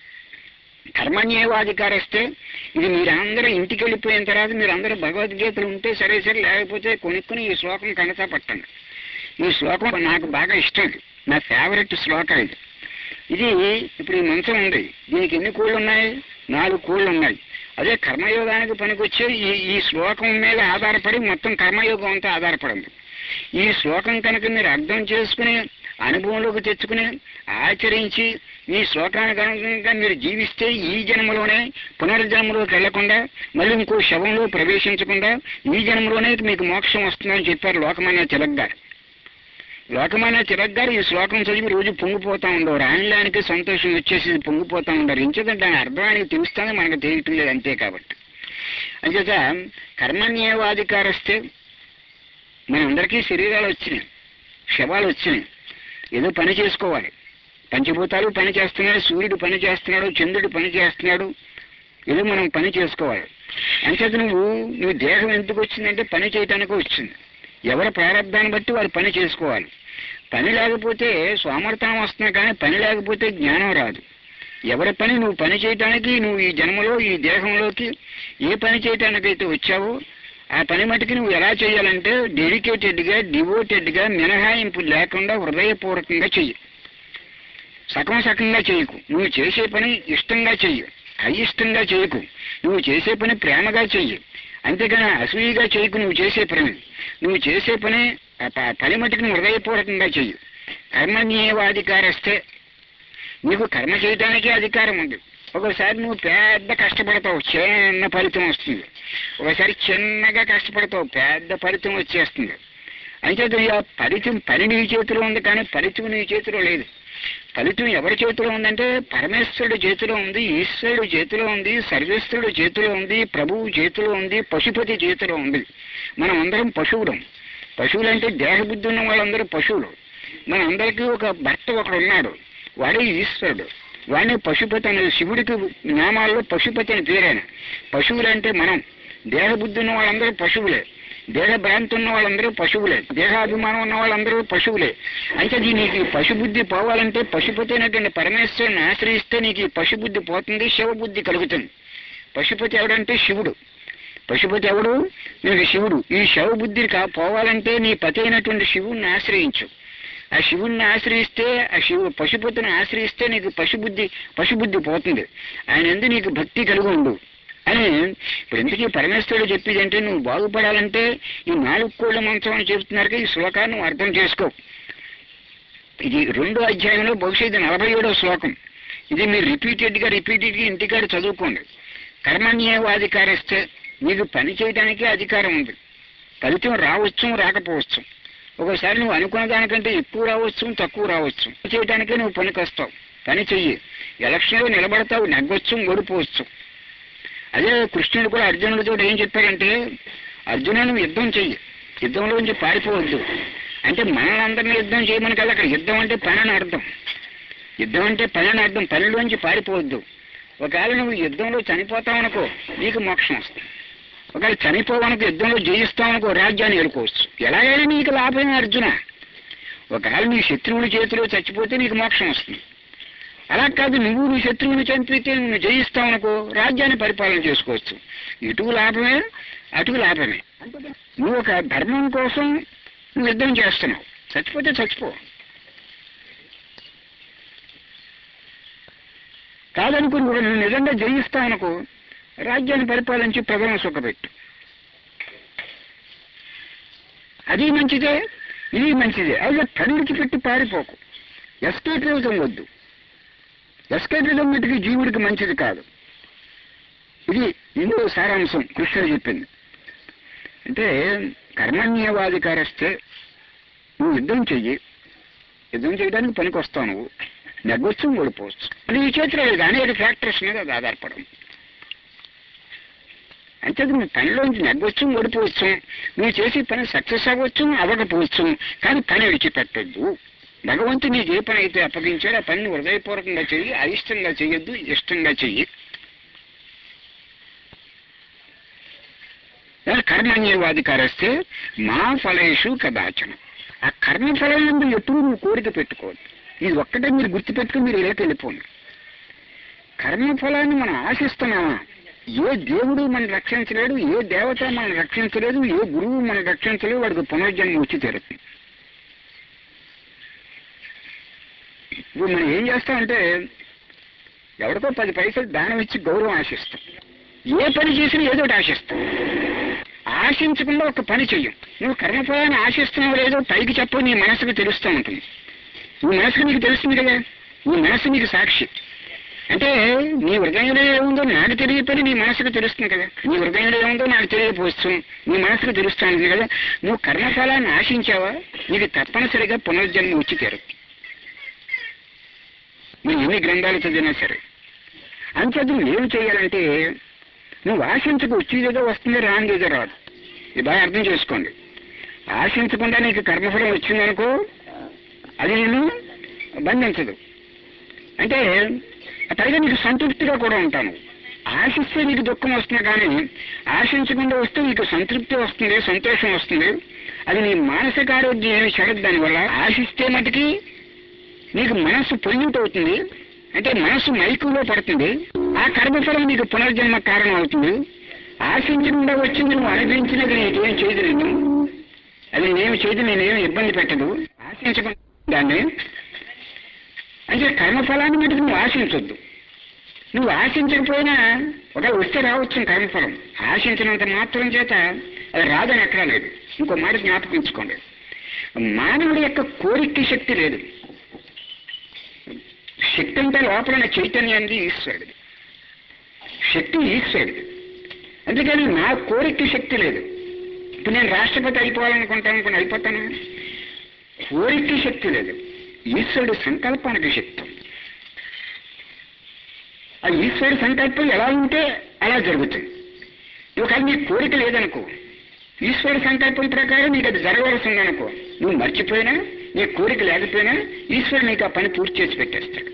S1: కర్మణ్యేవాధికారస్తే ఇది మీరందరూ ఇంటికి వెళ్ళిపోయిన తర్వాత మీరందరూ భగవద్గీతలు ఉంటే సరే సరే, లేకపోతే కొనుక్కుని ఈ శ్లోకం కనతా పట్టండి. ఈ శ్లోకం నాకు బాగా ఇష్టం, నా ఫేవరెట్ శ్లోకం ఇది. ఇది ఇప్పుడు ఈ మంచం ఉంది, దీనికి ఎన్ని కోళ్ళు ఉన్నాయి? నాలుగు కోళ్ళు ఉన్నాయి. అదే కర్మయోగానికి పనికొచ్చే ఈ ఈ శ్లోకం మీద ఆధారపడి మొత్తం కర్మయోగం అంతా ఆధారపడింది. ఈ శ్లోకం కనుక మీరు అర్థం చేసుకుని అనుభవంలోకి తెచ్చుకుని ఆచరించి ఈ శ్లోకానికి అనుగుణంగా మీరు జీవిస్తే ఈ జన్మలోనే పునర్జన్మలోకి వెళ్లకుండా మళ్ళీ ఇంకో శవంలో ప్రవేశించకుండా ఈ జన్మలోనే మీకు మోక్షం వస్తుందని చెప్పారు లోకమాన్య తిలక్ గారు. లోకమాన్య తిలక్ గారు ఈ శ్లోకం చదివి రోజు పొంగిపోతూ ఉండేవారు. ఆన్లానికి సంతోషం వచ్చేసి పొంగిపోతూ ఉండరు. ఇంచేతంటే దాని అర్థానికి తెలుస్తానే మనకు తెలియటం లేదు, అంతే. కాబట్టి అంచేత కర్మణ్యేవాధికారస్తే మనందరికీ శరీరాలు వచ్చినాయి, శవాలు వచ్చినాయి, ఏదో పని చేసుకోవాలి. పంచభూతాలు పని చేస్తున్నాడు, సూర్యుడు పని చేస్తున్నాడు, చంద్రుడు పని చేస్తున్నాడు, ఏదో మనం పని చేసుకోవాలి. అంచేత నువ్వు నువ్వు దేహం ఎందుకు వచ్చిందంటే పని చేయటానికి వచ్చింది. ఎవరి ప్రారంభాన్ని బట్టి వారు పని చేసుకోవాలి. పని లేకపోతే సోమర్థనం వస్తుంది, కానీ పని లేకపోతే జ్ఞానం రాదు. ఎవరి పని నువ్వు పని చేయటానికి, నువ్వు ఈ జన్మలో ఈ దేహంలోకి ఏ పని చేయటానికైతే వచ్చావో ఆ పని మటుకి నువ్వు ఎలా చేయాలంటే డెడికేటెడ్గా, డివోటెడ్గా, మినహాయింపు లేకుండా హృదయపూర్వకంగా చెయ్యి. సకం సకంగా చేయకు. నువ్వు చేసే పని ఇష్టంగా చెయ్యి, అయిష్టంగా చేయకు. నువ్వు చేసే పని ప్రేమగా చెయ్యి, అంతేగాని అసూయగా చేయకు. నువ్వు చేసే పని నువ్వు చేసే పని పని మటుకు నువ్వు హృదయపూర్వకంగా చెయ్యి. కర్మణ్యేవాధికారస్తే నీకు కర్మ చేయటానికి అధికారం ఉంది. ఒకసారి నువ్వు పెద్ద కష్టపడతావు, చిన్న ఫలితం వస్తుంది. ఒకసారి చిన్నగా కష్టపడతావు, పెద్ద ఫలితం వచ్చేస్తుంది. అంచేత ఆ ఫలితం పని నీ చేతిలో ఉంది, కానీ ఫలితం నీ చేతిలో లేదు. ఫలితం ఎవరి చేతిలో ఉందంటే పరమేశ్వరుడు చేతిలో ఉంది, ఈశ్వరుడు చేతిలో ఉంది, సర్వేశ్వరుడు చేతిలో ఉంది, ప్రభువు చేతిలో ఉంది, పశుపతి చేతిలో ఉంది. మనం అందరం పశువులం. పశువులు అంటే దేహబుద్ధి ఉన్న వాళ్ళందరూ పశువులు. మన అందరికీ ఒక భర్త ఒకడు ఉన్నాడు, వాడే ఈశ్వరుడు. వాడిని పశుపతి అనేది శివుడికి నామాల్లో పశుపతి అని పేరైన. పశువులు అంటే మనం. దేహబుద్ధి ఉన్న వాళ్ళందరూ పశువులే, దేహ భ్రాంతి ఉన్న వాళ్ళందరూ పశువులే, దేహాభిమానం ఉన్న వాళ్ళందరూ పశువులే. అయితే నీకు ఈ పశుబుద్ధి పోవాలంటే పశుపతి అయినటువంటి పరమేశ్వరుని ఆశ్రయిస్తే నీకు ఈ పశుబుద్ధి పోతుంది, శివబుద్ధి కలుగుతుంది. పశుపతి ఎవడంటే శివుడు. పశుపతి ఎవడు? నీకు శివుడు. ఈ శివబుద్ధి కా పోవాలంటే నీ పతి అయినటువంటి శివుణ్ణి ఆశ్రయించు. ఆ శివుణ్ణి ఆశ్రయిస్తే, ఆ శివు పశుపతిని ఆశ్రయిస్తే నీకు పశుబుద్ధి పశుబుద్ధి పోతుంది. ఆయన ఎందు నీకు భక్తి కలిగి ఉండు అని. ఇప్పుడు ఎందుకు పరమేశ్వరుడు చెప్పేది అంటే, నువ్వు బాగుపడాలంటే ఈ నాలుగు కోళ్ళ మంచం అని చెబుతున్నారు. ఈ శ్లోకాన్ని నువ్వు అర్థం చేసుకో. ఇది రెండో అధ్యాయంలో బహుశా ఇది నలభై ఏడో శ్లోకం. ఇది మీరు రిపీటెడ్గా రిపీటెడ్గా ఇంటికాడ చదువుకోండి. కర్మణ్యేవాధికారిస్తే నీకు పని చేయడానికే అధికారం ఉంది. ఫలితం రావచ్చు, రాకపోవచ్చు. ఒకసారి నువ్వు అనుకున్న దానికంటే ఎక్కువ రావచ్చు, తక్కువ రావచ్చు. చేయడానికే నువ్వు పనికి వస్తావు, పని చెయ్యి. ఎలక్షన్లో నిలబడతావు, నెగ్గొచ్చు, ఓడిపోవచ్చు. అదే కృష్ణుడు కూడా అర్జునుడితో ఏం చెప్పాడంటే, అర్జున నువ్వు యుద్ధం చెయ్యి, యుద్ధంలోంచి పారిపోవద్దు అంటే మనల్ని అందరినీ యుద్ధం చేయమని కదా. అక్కడ యుద్ధం అంటే పని అని అర్థం. యుద్ధం అంటే పని అని అర్థం. పనిలోంచి పారిపోవద్దు. ఒకవేళ నువ్వు యుద్ధంలో చనిపోతావనుకో, నీకు మోక్షం వస్తుంది. ఒకవేళ చనిపోవనుకో, యుద్ధంలో జయిస్తావనుకో, రాజ్యాన్ని ఎదుర్కోవచ్చు. ఎలాగైనా నీకు లాభమే అర్జున. ఒకవేళ నీ శత్రువుల చేతిలో చచ్చిపోతే నీకు మోక్షం వస్తుంది. అలా కాదు, నువ్వు నీ శత్రువుని చంపితే నువ్వు జయిస్తావనుకో, రాజ్యాన్ని పరిపాలన చేసుకోవచ్చు. ఇటు లాభమే, అటు లాభమే. నువ్వు ఒక ధర్మం కోసం నువ్వు యుద్ధం చేస్తున్నావు, చచ్చిపోతే చచ్చిపో. కాదనుకుని కూడా నువ్వు నిజంగా జయిస్తావనుకో, రాజ్యాన్ని పరిపాలించి ప్రజలను సుఖపెట్టు. అది మంచిదే, ఇది మంచిదే. అయితే తండ్రికి పెట్టి పారిపోకు. ఎస్కేపిజం వద్దు. ఎస్కేపిజం మటుకి జీవుడికి మంచిది కాదు. ఇది ఇందులో సారాంశం కృష్ణుడు చెప్పింది. అంటే కర్మణ్యేవాధికారిస్తే నువ్వు యుద్ధం చెయ్యి, యుద్ధం చేయడానికి పనికి వస్తావు. నువ్వు నెగ్గొచ్చు, ఓడిపోవచ్చు. అది ఈ చేతిలో లేదు, అనేక ఫ్యాక్టర్స్ మీద అది ఆధారపడం. అంటే నువ్వు పనిలోంచి నెగ్గొచ్చు, ఓడిపోవచ్చు. నువ్వు చేసే పని సక్సెస్ అవ్వచ్చు, అవ్వకపోవచ్చు, కానీ పని విడిచిపెట్టద్దు. భగవంతుడు నీకు ఏ పని అయితే అప్పగించాడో ఆ పనిని హృదయపూర్వకంగా చెయ్యి, అయిష్టంగా చెయ్యొద్దు, ఇష్టంగా చెయ్యి. కర్మణ్యేవాధికారిస్తే మా ఫలేషు కదాచన. ఆ కర్మఫలం నుండి ఎప్పుడు నువ్వు కోరిక పెట్టుకోవద్దు. ఇది ఒక్కటే మీరు గుర్తుపెట్టుకుని మీరు ఇలా వెళ్ళిపోండి. కర్మఫలాన్ని మనం ఆశిస్తున్నామా? ఏ దేవుడు మనం రక్షించలేడు, ఏ దేవత మనం రక్షించలేదు, ఏ గురువు మనం రక్షించలేదు. వాడికి పునర్జన్మ వచ్చి తీరుతుంది. ఇప్పుడు మనం ఏం చేస్తామంటే, ఎవరికో పది పైసలు దానం ఇచ్చి గౌరవం ఆశిస్తాం. ఏ పని చేసినా ఏదో ఒకటి ఆశిస్తాం. ఆశించకుండా ఒక పని చెయ్యం. నువ్వు కర్మఫలాన్ని ఆశిస్తున్నావు లేదో పైకి చెప్పు, నీ మనసుకు తెలుస్తూ ఉంటుంది. నీ మనసుకు నీకు తెలుస్తుంది కదా, నీ మనసు నీకు సాక్షి. అంటే నీ హృదయంలో ఏముందో నాకు తెలియపని నీ మనసుకు తెలుస్తుంది కదా. నీ హృదయంలో ఏముందో నాకు తెలియపోవచ్చు, నీ మనసుకు తెలుస్తుంది కదా. నువ్వు కర్మఫలాన్ని ఆశించావా, నీకు తప్పనిసరిగా పునర్జన్మ వచ్చి తీరుతుంది. నువ్వు ఎన్ని గ్రంథాలు చదివినా సరే. అంచేత నువ్వు ఏం చేయాలంటే, నువ్వు ఆశించకు, వచ్చేదేదో వస్తుంది, రానిదేదో రాదు. ఇది బాగా అర్థం చేసుకోండి. ఆశించకుండా నీకు కర్మఫలం వచ్చిందనుకో, అది నేను బంధించదు. అంటే పైగా నీకు సంతృప్తిగా కూడా ఉంటాను. ఆశిస్తే నీకు దుఃఖం వస్తుంది, కానీ ఆశించకుండా వస్తే నీకు సంతృప్తి వస్తుంది, సంతోషం వస్తుంది. అది నీ మానసిక ఆరోగ్యం ఏమి చెడదు. దానివల్ల ఆశిస్తే మటుకి నీకు మనస్సు పొల్యూట్ అవుతుంది, అంటే మనస్సు మైకులో పడుతుంది. ఆ కర్మఫలం నీకు పునర్జన్మ కారణం అవుతుంది. ఆశించకుండా వచ్చింది నువ్వు అనుభవించినది నేనేం చేయదు, నేను అది నేను చేయదు, నేనేమి ఇబ్బంది పెట్టదు. ఆశించకుండా దాన్ని అంటే కర్మఫలాన్ని మటుకు నువ్వు ఆశించొద్దు. నువ్వు ఆశించకపోయినా ఒక వస్తే రావచ్చు కర్మఫలం. ఆశించినంత మాత్రం చేత అది రాదని ఎక్కడా లేదు. ఇంకో మాట జ్ఞాపకించుకోండి, మానవుడి యొక్క కోరిక శక్తి లేదు. శక్తి అంటే లోపల చైతన్యానికి ఈశ్వరుడు. శక్తి ఈశ్వరుడు. అందుకని నా కోరిక శక్తి లేదు. ఇప్పుడు నేను రాష్ట్రపతి అయిపోవాలనుకుంటాను అనుకుని అయిపోతాను. కోరిక శక్తి లేదు, ఈశ్వరుడు సంకల్పానికి శక్తి. ఆ ఈశ్వరుడు సంకల్పం ఎలా ఉంటే అలా జరుగుతుంది. ఒకవేళ నీ కోరిక లేదనుకో, ఈశ్వరుడు సంకల్పం ప్రకారం నీకు అది జరగవలసి ఉందనుకో, నువ్వు మర్చిపోయినా నీ కోరిక లేకపోయినా ఈశ్వరుడు నీకు ఆ పని పూర్తి చేసి పెట్టేస్తాడు.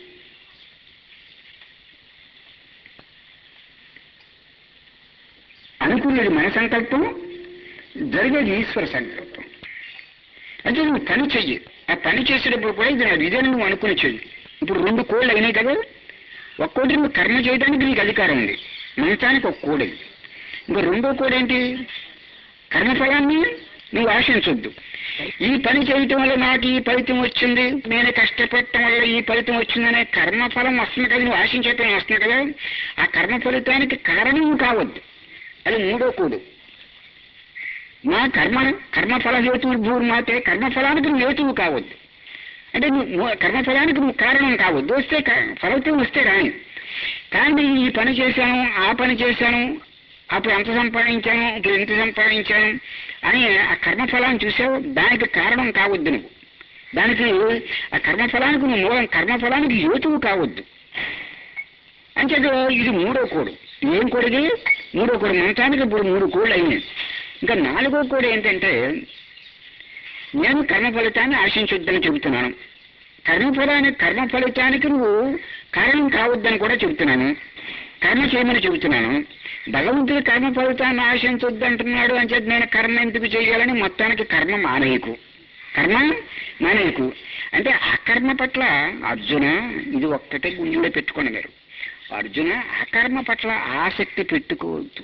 S1: అనుకునేది మన సంకల్పం, జరిగేది ఈశ్వర సంకల్పం. అంటే నువ్వు పని చెయ్యి, ఆ పని చేసేటప్పుడు కూడా ఇది నా విధానం నువ్వు అనుకుని చెయ్యి. ఇప్పుడు రెండు కోళ్ళు అయినాయి కదా, ఒక్కోటి నువ్వు కర్మ చేయడానికి నీకు అధికారం ఉంది, మంచానికి ఒక కోడి. ఇంకో రెండో కోడి ఏంటి? కర్మఫలాన్ని నువ్వు ఆశించొద్దు. ఈ పని చేయటం వల్ల నాకు ఈ ఫలితం వచ్చింది, నేను కష్టపడటం వల్ల ఈ ఫలితం వచ్చిందనే కర్మఫలం వస్తుంది కదా, నువ్వు ఆశించటం వస్తుంది కదా, ఆ కర్మ ఫలితానికి కారణం కావద్దు. అది మూడో కోడు. మా కర్మ కర్మఫల హేతువు భూర్మాతే, కర్మఫలానికి నువ్వు హేతువు కావద్దు. అంటే నువ్వు కర్మఫలానికి నువ్వు కారణం కావద్దు. వస్తే ఫలితం వస్తే రాని, కానీ ఈ పని చేశాను, ఆ పని చేశాను, అప్పుడు ఎంత సంపాదించాను, ఇప్పుడు ఎంత సంపాదించాను అని ఆ కర్మఫలాన్ని చూసావు, దానికి కారణం కావద్దు నువ్వు. దానికి ఆ కర్మఫలానికి నువ్వు మూలం, కర్మఫలానికి హేతువు కావద్దు. అంటే ఇది మూడో కోడు. ఏం కోడిది? మూడో కోడి. మంచానికి ఇప్పుడు మూడు కోళ్ళు అయినాయి. ఇంకా నాలుగో కోడి ఏంటంటే, నేను కర్మ ఫలితాన్ని ఆశించొద్దని చెబుతున్నాను. కర్మఫలానికి కర్మ ఫలితానికి నువ్వు కారణం కావద్దని కూడా చెబుతున్నాను. కర్మ చేయమని చెబుతున్నాను. భగవంతుడు కర్మ ఫలితాన్ని ఆశించొద్దు అంటున్నాడు అని చెప్పి నేను కర్మ ఎందుకు చేయాలని మొత్తానికి కర్మ మానేయకు, కర్మ మానేయకు. అంటే ఆ కర్మ పట్ల అర్జున, ఇది ఒక్కటే గుండెలో పెట్టుకోండి మీరు, అర్జున ఆ కర్మ పట్ల ఆసక్తి పెట్టుకోవద్దు.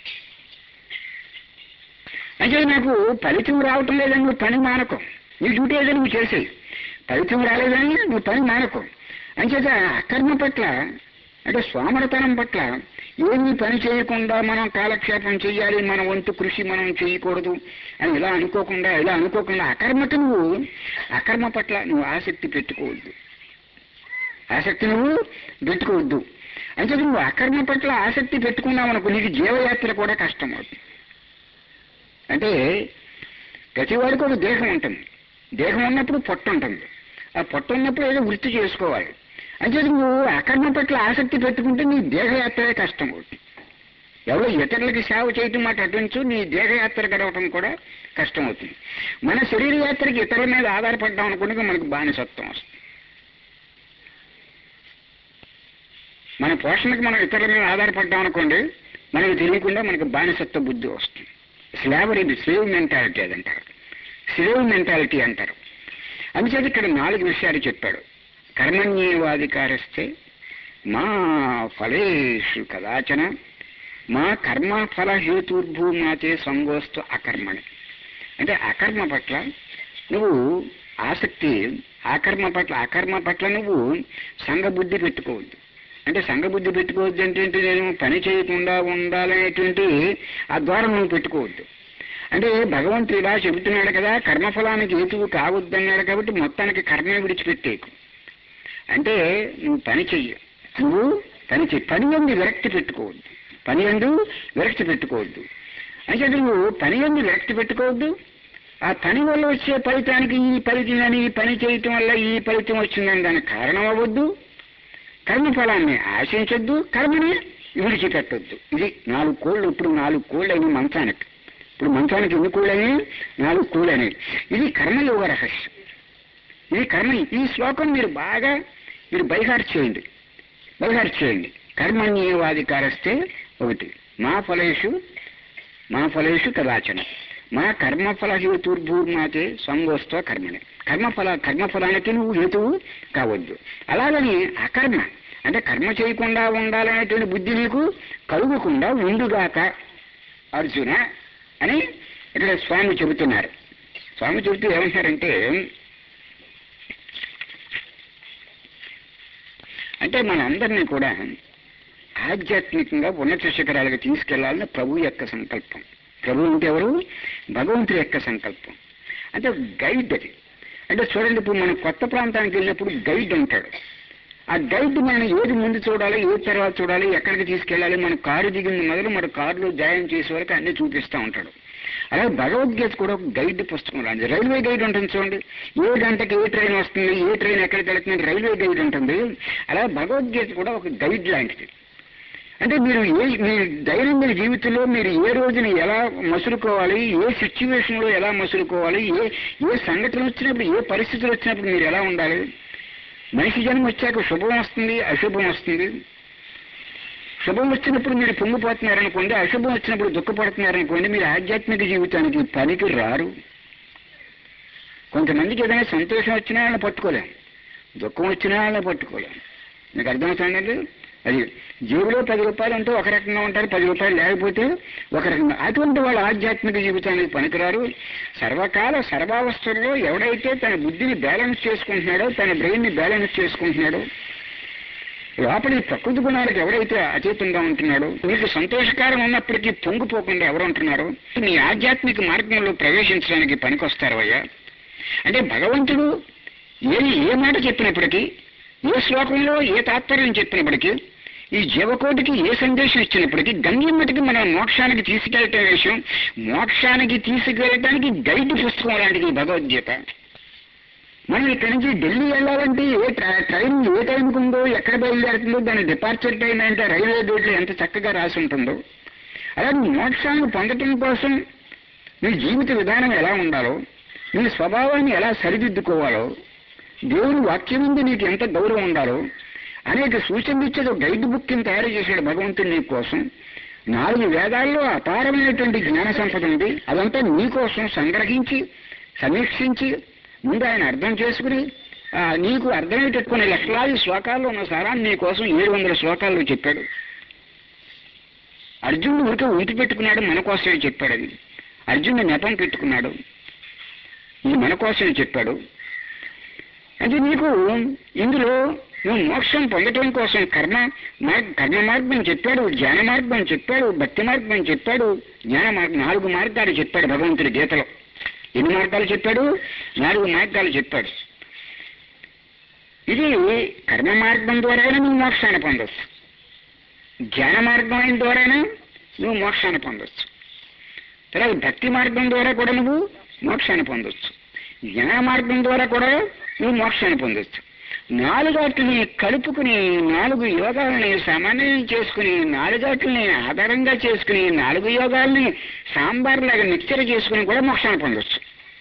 S1: అంటే నాకు ఫలితం రావటం లేదని నువ్వు పని మానకం, నీ డ్యూటీ ఏదో నువ్వు చేసేయి. ఫలితం రాలేదని నువ్వు పని మానకం. అంచేత అకర్మ పట్ల అంటే సోమరతనం పట్ల ఏమీ పని చేయకుండా మనం కాలక్షేపం చేయాలి, మన వంతు కృషి మనం చేయకూడదు అని ఇలా అనుకోకుండా ఇలా అనుకోకుండా అకర్మకు నువ్వు అకర్మ పట్ల నువ్వు ఆసక్తి పెట్టుకోవద్దు, ఆసక్తి నువ్వు పెట్టుకోవద్దు. అంటే నువ్వు అకర్మ పట్ల ఆసక్తి పెట్టుకున్నావు అనుకో, నీకు జీవయాత్ర కూడా కష్టం అవుతుంది. అంటే ప్రతివాడికి ఒక దేహం ఉంటుంది, దేహం ఉన్నప్పుడు పొట్ట ఉంటుంది, ఆ పొట్ట ఉన్నప్పుడు ఏదో వృత్తి చేసుకోవాలి. అంటే నువ్వు అకర్మ పట్ల ఆసక్తి పెట్టుకుంటే నీ దేహయాత్రే కష్టం అవుతుంది. ఎవరో ఇతరులకి సేవ చేయటం మాట అటుంచు, నీ దేహయాత్ర గడవటం కూడా కష్టం అవుతుంది. మన శరీర యాత్రకి ఇతరుల మీద ఆధారపడ్డాం అనుకుంటే మనకు బానిసత్వం వస్తుంది. మన పోషణకు మనం ఇతరుల మీద ఆధారపడ్డాం అనుకోండి, మనకు తెలియకుండా మనకు బానిసత్వ బుద్ధి వస్తుంది. స్లేవరీ, స్లేవ్ మెంటాలిటీ అదంటారు, స్లేవ్ మెంటాలిటీ అంటారు. అందుచేత ఇక్కడ నాలుగు విషయాలు చెప్పాడు. కర్మణ్యేవాధికారస్తే మా ఫలేషు కదాచన మా కర్మ ఫల హేతుర్భూమాతే సంగోస్తు అకర్మణి. అంటే అకర్మ పట్ల నువ్వు ఆసక్తి, అకర్మ పట్ల అకర్మ పట్ల నువ్వు సంఘబుద్ధి పెట్టుకోవద్దు. అంటే సంఘబుద్ధి పెట్టుకోవద్దు అంటే నేను పని చేయకుండా ఉండాలనేటువంటి ఆ ద్వారం నువ్వు పెట్టుకోవద్దు. అంటే భగవంతుడు ఇలా చెబుతున్నాడు కదా, కర్మఫలానికి హేతువు కావద్దన్నాడు కాబట్టి మొత్తానికి కర్మే విడిచిపెట్టేకు. అంటే నువ్వు పని చెయ్యి, నువ్వు పని చెయ్యి, పని ఎందు విరక్తి పెట్టుకోవద్దు, పని ఎందు విరక్తి పెట్టుకోవద్దు. అంటే నువ్వు పని ఎందు విరక్తి పెట్టుకోవద్దు. ఆ పని వల్ల వచ్చే ఫలితానికి ఈ ఫలితం అని, ఈ పని చేయటం వల్ల ఈ ఫలితం వచ్చిందని దానికి కారణం అవ్వద్దు. కర్మఫలాన్ని ఆశించొద్దు, కర్మని విడిచిపెట్టొద్దు. ఇది నాలుగు కోళ్ళు. ఇప్పుడు నాలుగు కోళ్ళు అయినాయి మంచానికి. ఇప్పుడు మంచానికి ఎన్ని కోళ్ళు అయినాయి? నాలుగు కోళ్ళు అయినాయి. ఇది కర్మయోగ రహస్యం. ఇది కర్మ. ఈ శ్లోకం మీరు బాగా మీరు బైహార్ట్ చేయండి, బైహార్ట్ చేయండి. కర్మణ్యేవాధికారస్తే ఒకటి, మా ఫలేషు మా ఫలేషు కదాచన మా కర్మఫల హేతుర్భూర్మాతే సంగోస్త్వ కర్మని. కర్మఫల కర్మఫలానికి నువ్వు హేతువు కావద్దు. అలాగని అకర్మ అంటే కర్మ చేయకుండా ఉండాలనేటువంటి బుద్ధి నీకు కలుగకుండా ఉండుగాక అర్జున అని ఇక్కడ స్వామి చెబుతున్నారు. స్వామి చెబుతూ ఏమంటారంటే, అంటే మనందరినీ కూడా ఆధ్యాత్మికంగా ఉన్నత శిఖరాలకు తీసుకెళ్లాలని ప్రభు యొక్క సంకల్పం. ప్రభు అంటే ఎవరు? భగవంతుడి యొక్క సంకల్పం. అంటే గైడ్ అది. అంటే చూడండి, ఇప్పుడు మనం కొత్త ప్రాంతానికి వెళ్ళినప్పుడు గైడ్ ఉంటాడు. ఆ గైడ్ మనం ఏది ముందు చూడాలి, ఏది తర్వాత చూడాలి, ఎక్కడికి తీసుకెళ్ళాలి, మన కారు దిగింది మొదలు మన కారులో జాయిన్ చేసే వరకు అన్ని చూపిస్తూ ఉంటాడు. అలాగే భగవద్గీత కూడా ఒక గైడ్ పుస్తకం లాంటి. రైల్వే గైడ్ ఉంటుంది చూడండి, ఏ గంటకి ఏ ట్రైన్ వస్తుంది, ఏ ట్రైన్ ఎక్కడికి వెళ్తుంది, రైల్వే గైడ్ ఉంటుంది. అలాగే భగవద్గీత కూడా ఒక గైడ్ లాంటిది. అంటే మీరు ఏ మీ దైనందిన జీవితంలో మీరు ఏ రోజున ఎలా మసులుకోవాలి, ఏ సిచ్యువేషన్లో ఎలా మసులుకోవాలి, ఏ ఏ సంఘటన వచ్చినప్పుడు, ఏ పరిస్థితులు వచ్చినప్పుడు మీరు ఎలా ఉండాలి. మనిషి జన్మ వచ్చాక శుభం వస్తుంది, అశుభం వస్తుంది. శుభం వచ్చినప్పుడు మీరు పొంగిపోతున్నారనుకోండి, అశుభం వచ్చినప్పుడు దుఃఖపడుతున్నారనుకోండి, మీరు ఆధ్యాత్మిక జీవితానికి పనికి రారు. కొంతమందికి ఏదైనా సంతోషం వచ్చినా వాళ్ళని పట్టుకోలేం, దుఃఖం వచ్చినా వాళ్ళని పట్టుకోలేం. మీకు అర్థమవుతుందండి? అది జేబులో పది రూపాయలు అంటే ఒక రకంగా ఉంటారు, పది రూపాయలు లేకపోతే ఒక రకంగా. అటువంటి వాళ్ళు ఆధ్యాత్మిక జీవితానికి పనికిరారు. సర్వకాల సర్వావస్థల్లో ఎవడైతే తన బుద్ధిని బ్యాలెన్స్ చేసుకుంటున్నాడో, తన బ్రెయిన్ని బ్యాలెన్స్ చేసుకుంటున్నాడో, లోపలి ప్రకృతి గుణాలకు ఎవరైతే అతీతంగా ఉంటున్నాడో, మీకు సంతోషకారం ఉన్నప్పటికీ పొంగిపోకుండా ఎవరు ఉంటున్నారో మీ ఆధ్యాత్మిక మార్గంలో ప్రవేశించడానికి పనికొస్తారు అయ్యా. అంటే భగవంతుడు ఏ ఏ మాట చెప్పినప్పటికీ, ఏ శ్లోకంలో ఏ తాత్పర్యం చెప్పినప్పటికీ, ఈ జీవకోటికి ఏ సందేశం ఇచ్చినప్పటికీ గమ్యం మటుకు మనం మోక్షానికి తీసుకెళ్ళటం విషయం, మోక్షానికి తీసుకెళ్ళటానికి గైడ్ పుస్తకం లాంటిది భగవద్గీత. మనం ఇక్కడి నుంచి ఢిల్లీ వెళ్ళాలంటే ఏ ట్రైన్ ఏ టైంకి ఉందో, ఎక్కడ బయలుదేరుతుందో, దాని డిపార్చర్ టైం అంటే రైల్వే బోర్డులో ఎంత చక్కగా రాసి ఉంటుందో, అలాగే మోక్షాన్ని పొందటం కోసం మీ జీవిత విధానం ఎలా ఉండాలో, మీ స్వభావాన్ని ఎలా సరిదిద్దుకోవాలో, దేవుని వాక్యం ముందు నీకు ఎంత గౌరవం ఉండాలో అనేక సూచనలు ఇచ్చేది ఒక గైడ్ బుక్ ని తయారు చేశాడు భగవంతుడు నీ కోసం. నాలుగు వేదాల్లో అపారమైనటువంటి జ్ఞాన సంపద ఉంది. అదంతా నీకోసం సంగ్రహించి సమీక్షించి ముందు ఆయన అర్థం చేసుకుని నీకు అర్థమయ్యేటట్టుకునే లక్షలాది శ్లోకాల్లో ఉన్న సారాన్ని నీకోసం ఏడు వందల శ్లోకాల్లో చెప్పాడు. అర్జునుడు ఊరికే ఉంటి పెట్టుకున్నాడు, మన కోసమే చెప్పాడు. అది అర్జునుడు నెపం పెట్టుకున్నాడు, ఇది మన కోసమే చెప్పాడు. అంటే నీకు ఇందులో నువ్వు మోక్షం పొందటం కోసం కర్మ కర్మ మార్గం చెప్పాడు, జ్ఞాన మార్గం చెప్పాడు, భక్తి మార్గం చెప్పాడు, జ్ఞాన మార్గం, నాలుగు మార్గాలు చెప్పాడు భగవంతుడి గీతలో. ఎన్ని మార్గాలు చెప్పాడు? నాలుగు మార్గాలు చెప్పాడు. ఇది కర్మ మార్గం ద్వారానే నువ్వు మోక్షాన్ని పొందొచ్చు, జ్ఞాన మార్గం అయిన ద్వారానే నువ్వు మోక్షాన్ని పొందొచ్చు, తర్వాత భక్తి మార్గం ద్వారా కూడా నువ్వు మోక్షాన్ని పొందొచ్చు, జ్ఞాన మార్గం ద్వారా కూడా నువ్వు మోక్షాన్ని పొందొచ్చు. నాలుగాటిని కలుపుకుని, నాలుగు యోగాలని సమన్వయం చేసుకుని, నాలుగాటిని ఆధారంగా చేసుకుని, నాలుగు యోగాల్ని సాంబార్ లాగా మిక్చర్ చేసుకుని కూడా మోక్షాన్ని పొందొచ్చు.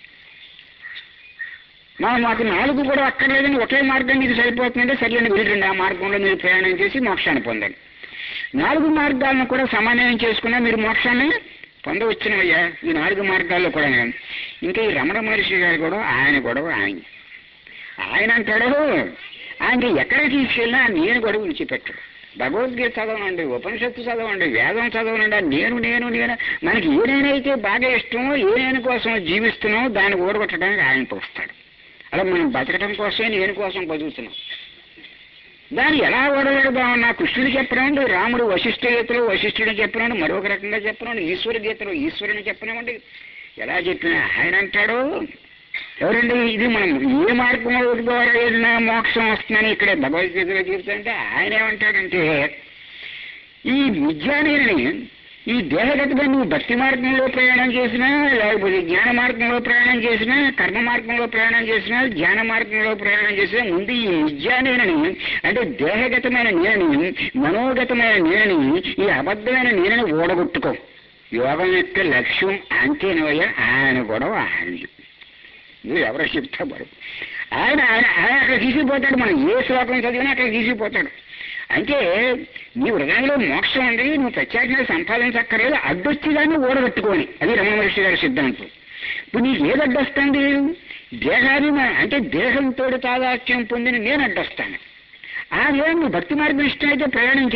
S1: మా మాకు నాలుగు కూడా అక్కర్లేదని ఒకే మార్గం నీకు సరిపోతుందంటే సరిగ్గా వీళ్ళండి, ఆ మార్గంలో మీరు ప్రయాణం చేసి మోక్షాన్ని పొందండి. నాలుగు మార్గాలను కూడా సమన్వయం చేసుకున్నా మీరు మోక్షాన్ని పొందవచ్చునయ్యా. ఈ నాలుగు మార్గాల్లో కూడా. ఇంకా ఈ రమణ మహర్షి గారు కూడా ఆయన గొడవ ఆయన ఆయన అంటాడు, ఆయన ఎక్కడ తీసుకెళ్ళినా నేను గొడవ విడిచిపెట్టాడు. భగవద్గీత చదవనండి, ఉపనిషత్తు చదవండి, వేదం చదవనండి, నేను నేను నేను మనకి ఏ నేనైతే బాగా ఇష్టమో, ఏ నేను కోసం జీవిస్తున్నామో దాన్ని ఓడగొట్టడానికి ఆయన చూస్తాడు. అలా మనం బతకడం కోసమే నేను కోసం బతుకుతున్నాం. దాన్ని ఎలా ఓడగొడదామన్నా కృష్ణుడు చెప్పనండి, రాముడు వశిష్ఠ గీతలో వశిష్ఠుడిని చెప్పనండి, మరొక రకంగా చెప్పనండి, ఈశ్వర గీతలో ఈశ్వరుని చెప్పనివ్వండి, ఎలా చెప్పినా ఆయన అంటాడు. ఎవరండి ఇది? మనం ఏ మార్గంలో ద్వారా ఏదైనా మోక్షం వస్తుందని ఇక్కడే భగవద్గీతలో చెబుతుంటే ఆయన ఏమంటాడంటే, ఈ విద్యానేని ఈ దేహగతిగా నువ్వు భక్తి మార్గంలో ప్రయాణం చేసినా, లేకపోతే జ్ఞాన మార్గంలో ప్రయాణం చేసినా, కర్మ మార్గంలో ప్రయాణం చేసినా, జ్ఞాన మార్గంలో ప్రయాణం చేసినా, ముందు ఈ విద్యానేనని అంటే దేహగతమైన నేనని, మనోగతమైన నేనని, ఈ అబద్ధమైన నేనని ఓడగొట్టుకో. యోగం యొక్క లక్ష్యం అంతేనవయ్యా. ఆయన గొడవ ఆయన మీరు ఎవరో చెప్తా బరు ఆయన ఆయన ఆయన అక్కడ తీసుకుపోతాడు. మనం ఏ శ్లోకం చదివినా అక్కడ తీసుకుపోతాడు. అంటే నీ హృదయంలో మోక్షం ఉంది, నువ్వు ప్రత్యేకంగా సంపాదించక్కర్లేదు, అడ్డొచ్చిదాన్ని ఓడగట్టుకోని. అది రమణ మహర్షి గారి సిద్ధాంతం. ఇప్పుడు నీకు ఏది అడ్డొస్తుంది? దేహాన్ని అంటే దేహంతో తాదాత్యం పొందిన నేను అడ్డొస్తాను. ఆ నేను నువ్వు భక్తి మార్గం ఇష్టమైతే ప్రయాణం చెయ్యి,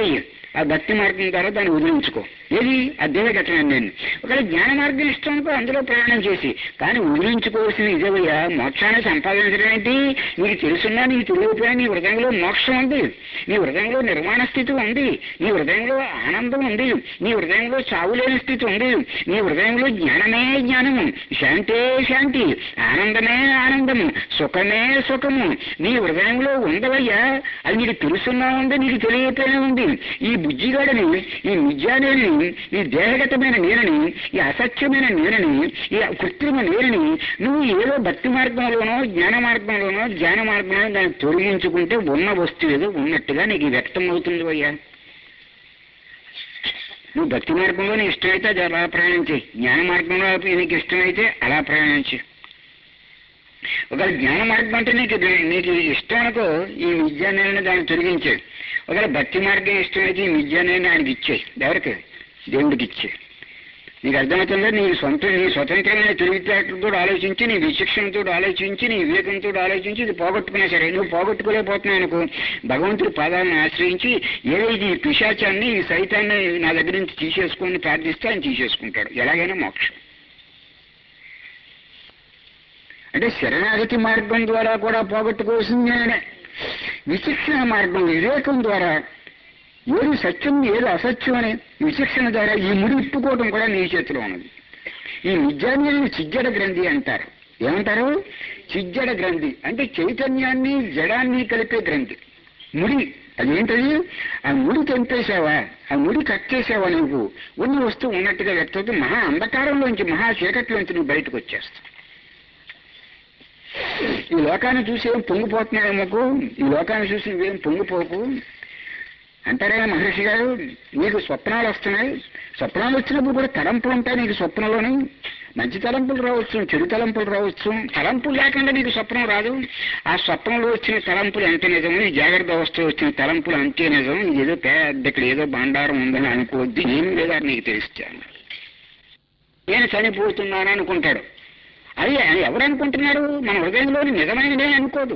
S1: ఆ భక్తి మార్గం ద్వారా దాన్ని వదిలించుకో. ఏది ఆ దేహగతమైన నేను. ఒకవేళ జ్ఞాన మార్గం ఇష్టం అనుకో, అందులో ప్రయాణం చేసి, కానీ వదిలించుకోవాల్సిన ఇదేవయ్యా మోక్షాన్ని సంపాదించడం ఏంటి? నీకు తెలుసున్నా నీకు తెలియకపోయినా నీ హృదయంలో మోక్షం ఉంది, నీ హృదయంలో నిర్మాణ స్థితి ఉంది, నీ హృదయంలో ఆనందం ఉంది, నీ హృదయంలో చావులేని స్థితి ఉంది, నీ హృదయంలో జ్ఞానమే జ్ఞానము, శాంతే శాంతి, ఆనందమే ఆనందము, సుఖమే సుఖము నీ హృదయంలో ఉండవయ్యా. అది నీకు తెలుసున్నా ఉంది, నీకు తెలియకపోయినా ఉంది. ఈ బుజ్జిగాడని, ఈ మిథ్యానేని, ఈ దేహగతమైన నేనని, ఈ అసత్యమైన నేనని, ఈ కృత్రిమ నేనని నువ్వు ఏదో భక్తి మార్గంలోనో జ్ఞాన మార్గంలోనో జ్ఞాన మార్గంలో దాన్ని తొలగించుకుంటే ఉన్న వస్తువు ఏదో ఉన్నట్టుగా నీకు వ్యక్తం అవుతుంది అయ్యా. నువ్వు భక్తి మార్గంలో నీకు ఇష్టమైతే అది అలా ప్రయాణం చేయి, జ్ఞాన మార్గంలో నీకు ఇష్టమైతే అలా ప్రయాణం చేయి. ఒకవేళ జ్ఞాన మార్గం అంటే నీకు నీకు ఇష్టం అనుకో, ఈ విద్యాన్ని దాన్ని తొలగించేది. ఒకవేళ భక్తి మార్గం ఇష్టమైతే ఈ విద్యాన్ని ఆయనకి ఇచ్చేయి, ఎవరికి? దేవుడికి ఇచ్చేయి. నీకు అర్థమవుతుందో? నీ సొంత నీ స్వతంత్రమైన తెలివితేటలతో ఆలోచించి, నీ విచక్షణతో ఆలోచించి, నీ వివేకంతో ఆలోచించి ఇది పోగొట్టుకున్నా సరే, నువ్వు పోగొట్టుకోలేకపోతున్నావు అనుకో, భగవంతుడి పాదాలను ఆశ్రయించి ఏదైతే ఈ పిశాచాన్ని, ఈ సైతాన్ని నా దగ్గర నుంచి తీసేసుకొని ప్రార్థిస్తే ఆయన తీసేసుకుంటాడు. ఎలాగైనా మోక్షం. అంటే శరణాగతి మార్గం ద్వారా కూడా పోగొట్టుకోవాల్సింది నేనే. విచక్షణ మార్గం, వివేకం ద్వారా ఏది సత్యం ఏది అసత్యం అని విచక్షణ ద్వారా ఈ ముడి ఇప్పుకోవడం కూడా నీ చేతిలో ఉన్నది. ఈ విద్యాన్ని చిజ్జడ గ్రంథి అంటారు. ఏమంటారు? చిజ్జడ గ్రంథి అంటే చైతన్యాన్ని జడాన్ని కలిపే గ్రంథి, ముడి. అదేంటది? ఆ ముడి తెంపేసావా, ఆ ముడి కట్ చేసావా, నువ్వు ఉన్న వస్తువు ఉన్నట్టుగా వ్యక్తం మహా అంధకారంలోంచి, మహా చీకట్లోంచి నువ్వు బయటకు వచ్చేస్తావు. ఈ లోకాన్ని చూసి ఏం పొంగిపోతున్నాడేమోకు, ఈ లోకాన్ని చూసి నువ్వేం పొంగిపోకు అంటారే మహర్షి గారు. నీకు స్వప్నాలు వస్తున్నాయి, స్వప్నాలు వచ్చినప్పుడు కూడా తలంపులు ఉంటాయి నీకు స్వప్నంలోని. మంచి తలంపులు రావచ్చు, చెడు తలంపులు రావచ్చు. తలంపులు లేకుండా నీకు స్వప్నం రాదు. ఆ స్వప్నంలో వచ్చిన తలంపులు ఎంత నిజము, ఈ జాగ్రత్త అవస్థలో వచ్చిన తలంపులు అంతే నిజం. ఇదేదో పెద్ద ఇక్కడ ఏదో బండారం ఉందని అనుకోవద్దు, ఏమి లేదా నీకు తెలుస్తాను. నేను చనిపోతున్నాను అనుకుంటాడు. అది ఎవరు అనుకుంటున్నాడు? మన హృదయంలోని నిజమైన నేను అనుకోదు,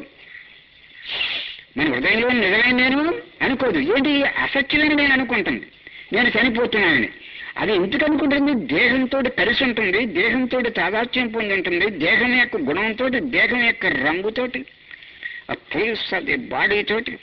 S1: మన హృదయంలో నిజమైన నేను అనుకోదు. ఏంటి? అసత్యమైన నేను అనుకుంటుంది నేను చనిపోతున్నానని. అది ఎందుకు అనుకుంటుంది? దేహంతో కలిసి ఉంటుంది, దేహంతో తాదాత్మ్యం పొంది ఉంటుంది, దేహం యొక్క గుణంతో, దేహం యొక్క రంగుతోటి, ఆ ఫేస్ అది బాడీతోటి.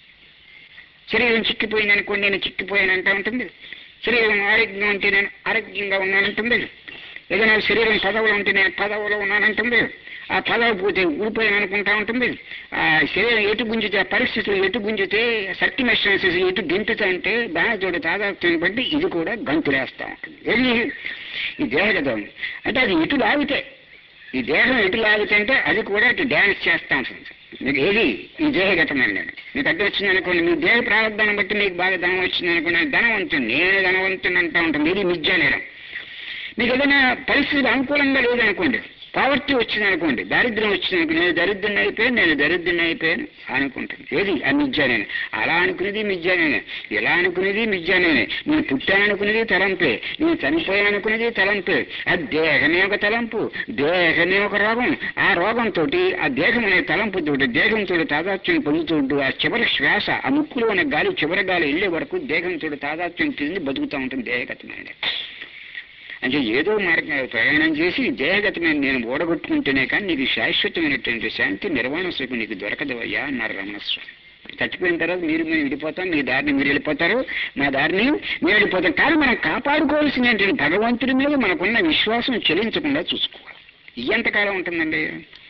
S1: శరీరం చిక్కిపోయింది అనుకోండి, నేను చిక్కిపోయానంటూ ఉంటుంది. శరీరం ఆరోగ్యంగా ఉంటే నేను ఆరోగ్యంగా ఉన్నానంటుంది. ఏదైనా శరీరం పదవులు ఉంటే నేను పదవులో ఉన్నానంటుంది. ఆ పదవి పోతే ఊడిపోయాను అనుకుంటా ఉంటుంది. ఆ శరీరం ఎటు గుంజితే, పరిస్థితులు ఎటు గుంజితే, సర్క్యులేషన్స్ ఎటు గెంతుతా అంటే దానితోటి తాదాత్మ్యం బట్టి ఇది కూడా గంతులేస్తూ ఉంటుంది. ఏది? ఈ దేహగతం అంటే అది ఎటు లాగితే, ఈ దేహం ఎటు లాగితే అంటే అది కూడా ఇటు డ్యాన్స్ చేస్తూ ఉంటుంది. మీకు ఏది? ఈ దేహగతమైన నేను. మీకు అడ్డు వచ్చింది అనుకోండి, మీ దేహ ప్రారంభాన్ని బట్టి మీకు బాగా ధనం వచ్చింది అనుకోండి, ధనవంతుని నేను ధనవంతుని అంటూ ఉంటుంది. ఇది మిథ్యా నేరం. మీకు ఏదైనా పరిస్థితి అనుకూలంగా లేదనుకోండి, పావర్టీ వచ్చింది అనుకోండి, దారిద్ర్యం వచ్చింది అనుకోండి, నేను దరిద్రుని అయిపోయాను, నేను దరిద్రుని అయిపోయాను అనుకుంటుంది. ఏది? ఆ మిథ్యానే. అలా అనుకునేది మిథ్యానే, ఇలా అనుకునేది మిథ్యానే. నేను పుట్టాననుకునేది తలంపే, నేను చనిపోయాననుకునేది తలంపే. ఆ దేహమే ఒక తలంపు, దేహమే ఒక రోగం. ఆ రోగంతో ఆ దేహం అనే తలంపుతో దేహంతో తాదాత్మ్యం పొందుతుంటూ ఆ చివరి శ్వాస, ఆ ముక్కులో ఉన్న గాలి చివరి గాలి వెళ్ళే వరకు దేహంతో తాదాత్మ్యం తిరిగి బతుకుతూ ఉంటుంది దేహగతమైన. అంటే ఏదో మార్గం ప్రయాణం చేసి దేహగతమైన నేను ఓడగొట్టుకుంటేనే కానీ నీకు శాశ్వతమైనటువంటి శాంతి నిర్వాణ సుఖం నీకు దొరకదు అయ్యా అన్నారు రమణస్వామి. చచ్చిపోయిన తర్వాత మీరు మేము వెళ్ళిపోతాం, మీ దారిని మీరు వెళ్ళిపోతారు, మా దారిని మీరు వెళ్ళిపోతాం. కానీ మనం కాపాడుకోవాల్సింది ఏంటంటే భగవంతుడి మీద మనకున్న విశ్వాసం చెల్లించకుండా చూసుకోవాలి. ఎంతకాలం ఉంటుందండి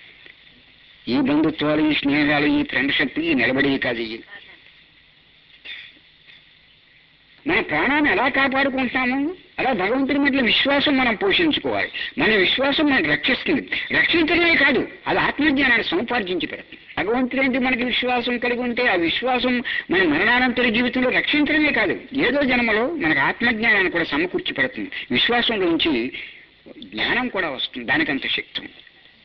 S1: ఈ బంధుత్వాలు, ఈ స్నేహాలు, ఈ ఫ్రెండ్షిప్, ఈ నిలబడి కాదు. మన ప్రాణాన్ని ఎలా కాపాడుకుంటాము? అలా భగవంతుడి మీద విశ్వాసం మనం పోషించుకోవాలి. మన విశ్వాసం మనం రక్షిస్తుంది. రక్షించడమే కాదు, అది ఆత్మజ్ఞానాన్ని సముపార్జించి పెడుతుంది. భగవంతుడు ఏంటి? మనకి విశ్వాసం కలిగి ఉంటే ఆ విశ్వాసం మన మరణానంతర జీవితంలో రక్షించడమే కాదు, ఏదో జన్మలో మనకు ఆత్మజ్ఞానాన్ని కూడా సమకూర్చి పెడుతుంది. విశ్వాసంలోంచి జ్ఞానం కూడా వస్తుంది, దానికంత శక్తి ఉంది.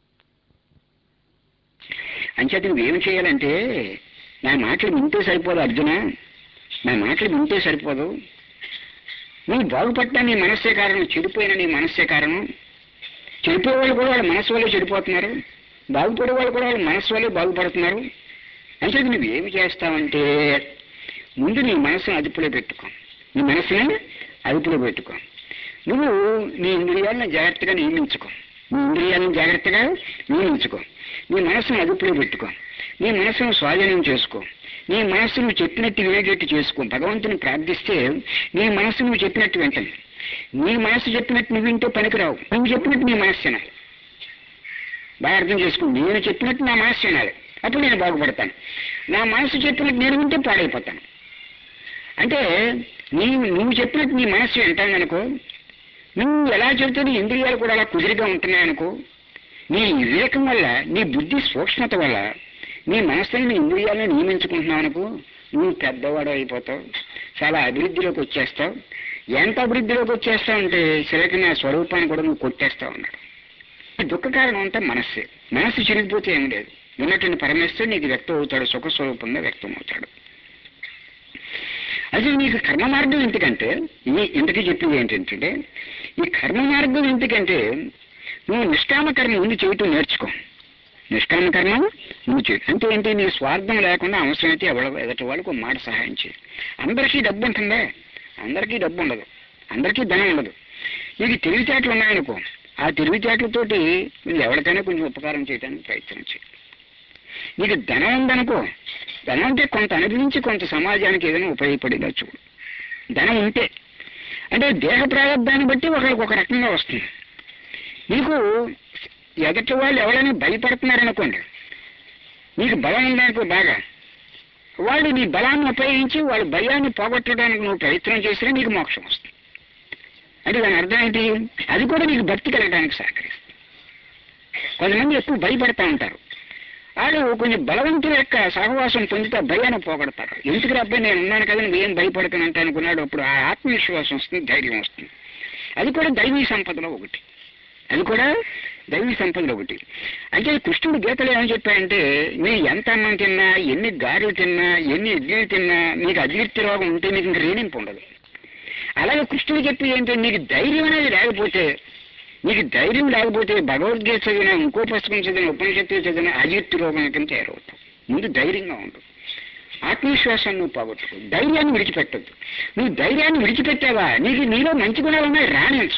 S1: అంచేత నువ్వేం చేయాలంటే, నా మాటలు వింటే సరిపోదు అర్జున, నా మాటలు వింటే సరిపోదు. నువ్వు బాగుపడ్డా నీ మనస్సే కారణం, చెడిపోయిన నీ మనస్సే కారణం. చెడిపోయే వాళ్ళు కూడా వాళ్ళ మనస్సు వల్లే చెడిపోతున్నారు, బాగుపడే వాళ్ళు కూడా వాళ్ళ మనస్సు వల్లే బాగుపడుతున్నారు. అంటే నువ్వేమి చేస్తావంటే ముందు నీ మనసును అదుపులో పెట్టుకో. నీ మనసుని అదుపులో పెట్టుకో. నువ్వు నీ ఇంద్రియాలను జాగ్రత్తగా నియమించుకో. నీ ఇంద్రియాలను జాగ్రత్తగా నియమించుకో. నీ మనసును అదుపులో పెట్టుకో. నీ మనసును స్వాధీనం చేసుకో. నీ మనస్సు నువ్వు చెప్పినట్టు వినేటట్టు చేసుకో. భగవంతుని ప్రార్థిస్తే నీ మనస్సు నువ్వు చెప్పినట్టు వింటుంది. నీ మనస్సు చెప్పినట్టు నువ్వు వింటే పనికిరావు. నువ్వు చెప్పినట్టు నీ మనస్సు వినాలి. బాగా అర్థం చేసుకో. నేను చెప్పినట్టు నా మనస్సు వినాలి, అప్పుడు నేను బాగుపడతాను. నా మనస్సు చెప్పినట్టు నేను వింటే పాడైపోతాను. అంటే నీ నువ్వు చెప్పినట్టు నీ మనస్సు వింటాననుకో, నువ్వు ఎలా చెబితే నీ ఇంద్రియాలు కూడా అలా కుదిరిగా ఉంటున్నాయనుకో, నీ వివేకం వల్ల, నీ బుద్ధి సూక్ష్మత వల్ల నీ మనస్సుని నీ ఇంద్రియాలను నియమించుకుంటున్నావు అనుకో, నువ్వు పెద్దవాడు అయిపోతావు, చాలా అభివృద్ధిలోకి వచ్చేస్తావు. ఎంత అభివృద్ధిలోకి వచ్చేస్తావు అంటే చివరికి నా స్వరూపాన్ని కూడా నువ్వు కొట్టేస్తావు అన్నాడు. దుఃఖ కారణం అంతా మనస్సే. మనస్సు చిరిగిపోతే ఏం లేదు. ఉన్నటువంటి పరమేశ్వరుడు నీకు వ్యక్తం అవుతాడు, సుఖ స్వరూపంగా వ్యక్తం అవుతాడు. అసలు నీకు కర్మ మార్గం ఎందుకంటే, ఈ ఇంతకీ చెప్పింది ఏంటంటే, ఈ కర్మ మార్గం ఎందుకంటే నువ్వు నిష్కామ కర్మ ముందు చేయటం నేర్చుకో. నిష్కామ కర్మ నువ్వు చేయి అంటే ఏంటి? నీ స్వార్థం లేకుండా అవసరమైతే ఎవరు ఎదటి వాళ్ళకు మాట సహాయం చేయి. అందరికీ డబ్బు ఉంటుందే, అందరికీ డబ్బు ఉండదు, అందరికీ ధనం ఉండదు. నీకు తెలివితేటలు ఉన్నాయనుకో, ఆ తెలివితేటలతోటి నువ్వు ఎవరికైనా కొంచెం ఉపకారం చేయడానికి ప్రయత్నం చేయి. నీకు ధనం ఉందనుకో, ధనం అంటే కొంత అనుభవించి కొంత సమాజానికి ఏదైనా ఉపయోగపడేలా చూడు. ధనం ఉంటే అంటే దేహ ప్రారంభాన్ని బట్టి ఒకరికి ఒక రకంగా వస్తుంది. నీకు ఎదటి వాళ్ళు ఎవరైనా భయపడుతున్నారనుకోండి, నీకు బలం ఉందనుకో బాగా, వాళ్ళు నీ బలాన్ని ఉపయోగించి వాళ్ళ భయాన్ని పోగొట్టడానికి నువ్వు ప్రయత్నం చేసినా నీకు మోక్షం వస్తుంది. అంటే దాని అర్థం ఏంటి? అది కూడా నీకు భక్తి కలగడానికి సహకరిస్తుంది. కొంతమంది ఎక్కువ భయపడతా ఉంటారు, వాళ్ళు కొంచెం బలవంతుల యొక్క సహవాసం పొందితే భయాన్ని పోగొడతారు. ఎందుకు అబ్బాయి నేను ఉన్నాను కదా, నువ్వేం భయపడతానంటే అనుకున్నాడు. అప్పుడు ఆ ఆత్మవిశ్వాసం వస్తుంది, ధైర్యం వస్తుంది. అది కూడా దైవీ సంపదలో ఒకటి. అది కూడా దైవీ సంపదలు ఒకటి. అంటే కృష్ణుడు గీతలు ఏమని చెప్పాయంటే, మీరు ఎంత అన్నం తిన్నా, ఎన్ని గారెలు తిన్నా, ఎన్ని ఇడ్లీలు తిన్నా, మీకు అజీర్తి రోగం ఉంటే మీకు ఇంక రేణింపు ఉండదు. అలాగే కృష్ణుడు చెప్పి ఏంటంటే, నీకు ధైర్యం అనేది లేకపోతే, నీకు ధైర్యం లేకపోతే భగవద్గీత చదివిన, ఇంకో పుస్తకం చదివిన, ఉపనిషత్తులు చదివిన అజీర్తి రోగం కింద తయారవుతావు. ముందు ధైర్యంగా ఉండు. ఆత్మవిశ్వాసాన్ని నువ్వు పోగొట్టుకో. ధైర్యాన్ని విడిచిపెట్టద్దు. నువ్వు ధైర్యాన్ని విడిచిపెట్టావా, నీకు నీలో మంచి గుణాలు ఉన్నాయి, రాణించు.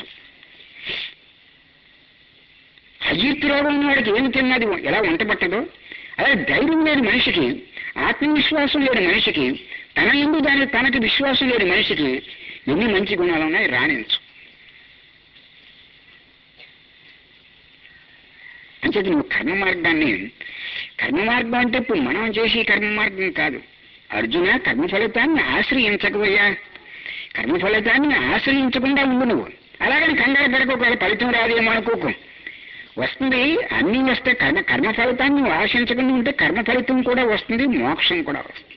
S1: అజీర్తి రోగం ఉన్నవాడికి ఏమి తిన్నది ఎలా వంట పట్టదో, అదే ధైర్యం లేని మనిషికి, ఆత్మవిశ్వాసం లేని మనిషికి, తన ఎందు దాని తనకి విశ్వాసం లేని మనిషికి ఎన్ని మంచి గుణాలు ఉన్నాయి, రాణించు. అంచేది నువ్వు కర్మ మార్గాన్ని, కర్మ మార్గం అంటే ఇప్పుడు మనం చేసే కర్మ మార్గం కాదు. అర్జున, కర్మ ఫలితాన్ని ఆశ్రయించకపోయా, కర్మ ఫలితాన్ని ఆశ్రయించకుండా ఉండు నువ్వు. అలాగని కంగారు పడక ఫలితం రాదేమో అనుకోకు, వస్తుంది. అన్నీ వస్తే కర్మ కర్మ ఫలితాన్ని నువ్వు ఆశించకుండా ఉంటే కర్మ ఫలితం కూడా వస్తుంది, మోక్షం కూడా వస్తుంది.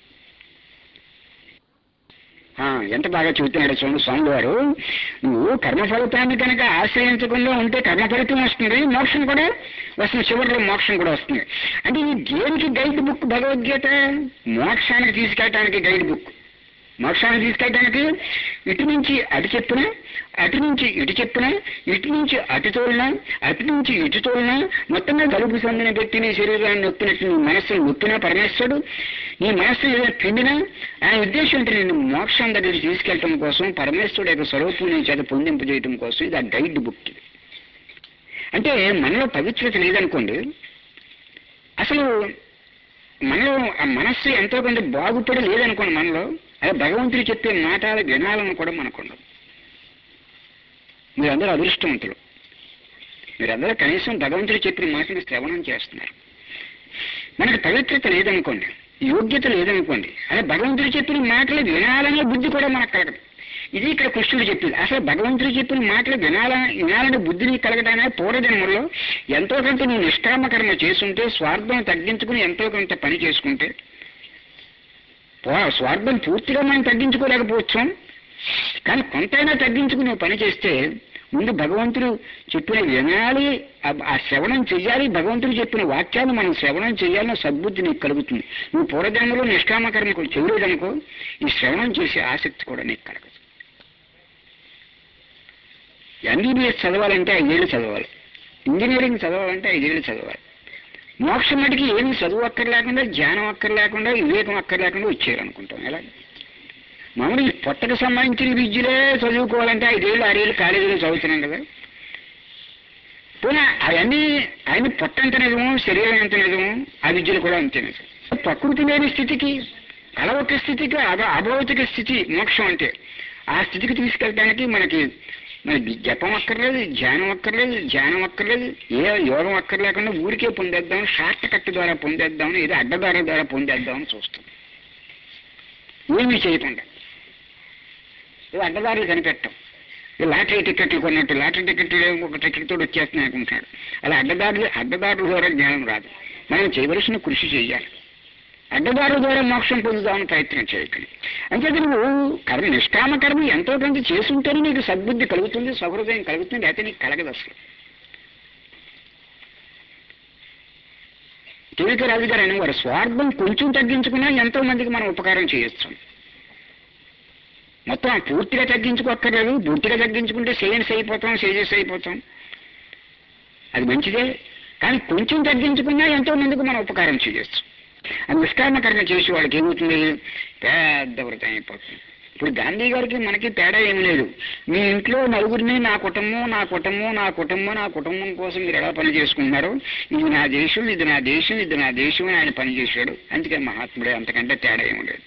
S1: ఎంత బాగా చెబుతున్నాడు చూడండి స్వామి వారు. నువ్వు కర్మ ఫలితాన్ని కనుక ఆశ్రయించకుండా ఉంటే కర్మ ఫలితం వస్తుంది, మోక్షం కూడా వస్తుంది, చివరిలో మోక్షం కూడా వస్తుంది. అంటే ఈ దేనికి గైడ్ బుక్ భగవద్గీత? మోక్షానికి తీసుకెళ్ళటానికి గైడ్ బుక్. మోక్షాన్ని తీసుకెళ్ళడానికి ఇటు నుంచి అటు చెప్పినా, అటు నుంచి ఇటు చెప్పినా, ఇటు నుంచి అటు తోలినా, అటు నుంచి ఇటు తోలినా, మొత్తంగా గలుపు సందిని పెట్టి నీ శరీరాన్ని నొప్పినట్టు నీ మనస్సును నొప్పినా పరమేశ్వరుడు, నీ మనస్సు ఏదైనా పిండినా, ఆయన ఉద్దేశం అంటే నేను మోక్షం దగ్గరికి తీసుకెళ్ళటం కోసం, పరమేశ్వరుడు యొక్క స్వరూపం నీ చేత పొందింపజేయటం కోసం ఇది ఆ గైడ్ బుక్. అంటే మనలో పవిత్రత లేదనుకోండి, అసలు మనలో ఆ మనస్సు ఎంతో కొంత బాగుపడి లేదనుకోండి మనలో, అదే భగవంతుడు చెప్పే మాటలు వినాలని కూడా మనకుండదు. మీరందరూ అదృష్టవంతులు. మీరందరూ కనీసం భగవంతుడు చెప్పిన మాటలు శ్రవణం చేస్తున్నారు. మనకు పవిత్రత లేదనుకోండి, యోగ్యత లేదనుకోండి, అదే భగవంతుడు చెప్పిన మాటలు వినాలనే బుద్ధి కూడా మనకు కలగదు. ఇది ఇక్కడ కృష్ణుడు చెప్పింది. అసలు భగవంతుడు చెప్పిన మాటలు వినాల వినాలని బుద్ధిని కలగడానికి పూర్వజన్మలో ఎంతో కొంత నువ్వు నిష్కామకర్మ చేసుకుంటే, స్వార్థం తగ్గించుకుని ఎంతో కొంత పని చేసుకుంటే, స్వార్థం పూర్తిగా మనం తగ్గించుకోలేకపోవచ్చు, కానీ కొంతైనా తగ్గించుకుని నువ్వు పని చేస్తే ముందు భగవంతుడు చెప్పిన వినాలి, ఆ శ్రవణం చెయ్యాలి. భగవంతుడు చెప్పిన వాక్యాన్ని మనం శ్రవణం చేయాలన్న సద్బుద్ధి నీకు కలుగుతుంది. నువ్వు పూర్వజన్మలో నిష్కామకర్మకు చెయ్యలేదనుకో, ఈ శ్రవణం చేసే ఆసక్తి కూడా నీకు కలగదు. ఎంబీబీఎస్ చదవాలంటే ఐదేళ్ళు చదవాలి, ఇంజనీరింగ్ చదవాలంటే ఐదేళ్ళు చదవాలి. మోక్షం మటుకి ఏమి చదువు అక్కర్లేకుండా, జ్ఞానం అక్కర్లేకుండా, వివేకం అక్కర్లేకుండా వచ్చేయాలనుకుంటాం. ఎలా మామూలు ఈ పొట్టకు సంబంధించిన విద్యలే చదువుకోవాలంటే ఐదేళ్ళు ఆరేళ్ళు కాలేజీలో చదువుతున్నాం కదా. పోనీ అవన్నీ ఆయన పొట్ట ఎంత నిజము, శరీరం ఎంత నిజము, ఆ విద్యలు కూడా అంతే నిజం. ప్రకృతి లేని స్థితికి, అలవక స్థితికి, అభ అభౌతిక స్థితి మోక్షం అంటే, ఆ స్థితికి తీసుకెళ్ళడానికి మనకి మనకి జపం అక్కర్లేదు, ధ్యానం అక్కర్లేదు, ధ్యానం అక్కర్లేదు, ఏ యోగం అక్కర్లేకుండా ఊరికే పొందేద్దాం, షార్ట్ కట్ ద్వారా పొందేద్దాం, ఏదో అడ్డదారి ద్వారా పొందేద్దామని చూస్తాం. ఏమీ చేయకుండా ఏదో అడ్డదారులు కనిపెట్టాం. లాటరీ టికెట్లు కొన్నట్టు లాటరీ టికెట్లు ఒక టికెట్ తోటి వచ్చేస్తున్నాయి అనుకుంటున్నాడు. అలా అడ్డదారులు అడ్డదారుల ద్వారా జ్ఞానం రాదు. మనం చేయవలసిన కృషి చేయాలి. అడ్డదారుల ద్వారా మోక్షం పొందుదామని ప్రయత్నం చేయకండి. అంటే నువ్వు కర్మ నిష్కామ కర్మ ఎంతో కొంత చేసుంటేనే నీకు సద్బుద్ధి కలుగుతుంది, సహృదయం కలుగుతుంది. అయితే నీకు కలగదు అసలు. కేవీకే రాజు గారు అని వారు స్వార్థం కొంచెం తగ్గించుకున్నా ఎంతో మందికి మనం ఉపకారం చేయొచ్చు. మొత్తం పూర్తిగా తగ్గించుకోక్కర్లేదు. పూర్తిగా తగ్గించుకుంటే సేయన్స్ అయిపోతాం, సేజెస్ అయిపోతాం, అది మంచిదే. కానీ కొంచెం తగ్గించుకున్నా ఎంతో మందికి మనం ఉపకారం చేయొచ్చు. ఆ నిష్కామ కర్మ చేసే వాళ్ళకి ఏమవుతుంది, పెద్ద వ్రతం అయిపోతుంది. ఇప్పుడు గాంధీ గారికి మనకి తేడా ఏమి లేదు. మీ ఇంట్లో నలుగురిని నా కుటుంబం నా కుటుంబం నా కుటుంబం నా కుటుంబం కోసం మీరు ఎలా పని చేసుకుంటున్నారు, ఇది నా దేశం ఇది నా దేశం ఇది నా దేశం అని ఆయన పనిచేశాడు. అందుకే మహాత్ముడే, అంతకంటే తేడా ఏమి లేదు.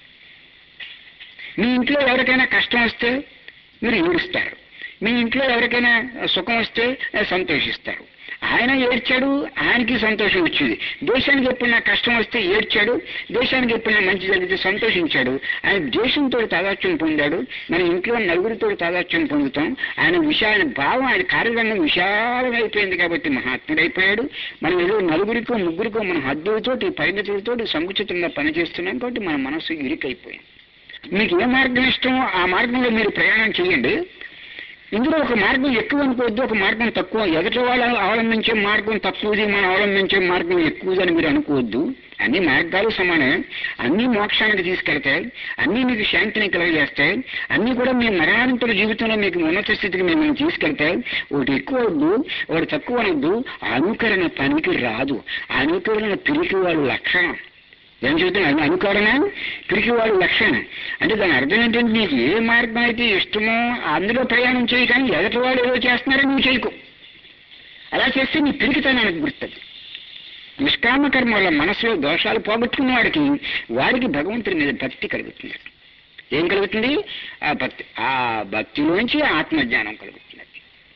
S1: మీ ఇంట్లో ఎవరికైనా కష్టం వస్తే మీరు ఏడుస్తారు, మీ ఇంట్లో ఎవరికైనా సుఖం వస్తే సంతోషిస్తారు. ఆయన ఏడ్చాడు, ఆయనకి సంతోషం వచ్చింది. దేశానికి ఎప్పుడైనా కష్టం వస్తే ఏడ్చాడు, దేశానికి ఎప్పుడైనా మంచి జరిగితే సంతోషించాడు. ఆయన దేశంతో తాదాత్యం పొందాడు, మన ఇంట్లో నలుగురితో తాదాత్యం పొందుతాం. ఆయన విషయాన్ని భావం, ఆయన కార్యరంగం విశాలం అయిపోయింది కాబట్టి మహాత్ముడైపోయాడు. మనం ఏదో నలుగురికో ముగ్గురికో మన హద్దులతోటి పరిమితులతో సంకుచితంగా పనిచేస్తున్నాం కాబట్టి మన మనసు ఇరుకైపోయింది. మీకు ఏ మార్గం ఇష్టమో ఆ మార్గంలో మీరు ప్రయాణం చేయండి. ఇందులో ఒక మార్గం ఎక్కువ అనుకోవద్దు, ఒక మార్గం తక్కువ. ఎదుటి వాళ్ళు అవలంబించే మార్గం తక్కువది, మనం అవలంబించే మార్గం ఎక్కువదని మీరు అనుకోవద్దు. అన్ని మార్గాలు సమానమే, అన్ని మోక్షానికి తీసుకెళ్తాయి, అన్ని మీకు శాంతిని కలుగజేస్తాయి, అన్ని కూడా మీ మరణానంతర జీవితంలో మీకు ఉన్నత స్థితికి మిమ్మల్ని తీసుకెళ్తాయి. ఒకటి ఎక్కువ వద్దు, ఒకటి తక్కువ అనొద్దు. అనుకరణ పనికి రాదు. అనుకరణ పిరికి వాళ్ళ లక్షణం. ఏం చెబుతున్నాను, అనుకరణ పిరికివాడు లక్షణం. అంటే దాని అర్థం ఏంటంటే నీకు ఏ మార్గం అయితే ఇష్టమో అందులో ప్రయాణం చేయి, కానీ ఎదటి వాడు ఏదో చేస్తున్నారో నువ్వు చేయకు. అలా చేస్తే నీ పిరికితనానికి గుర్తుంది. నిష్కామ కర్మ వల్ల మనసులో దోషాలు పోగొట్టుకున్న వాడికి వాడికి భగవంతుడి మీద భక్తి కలుగుతుంది. ఏం కలుగుతుంది? ఆ భక్తి, ఆ భక్తిలోంచి ఆత్మజ్ఞానం కలుగుతుంది.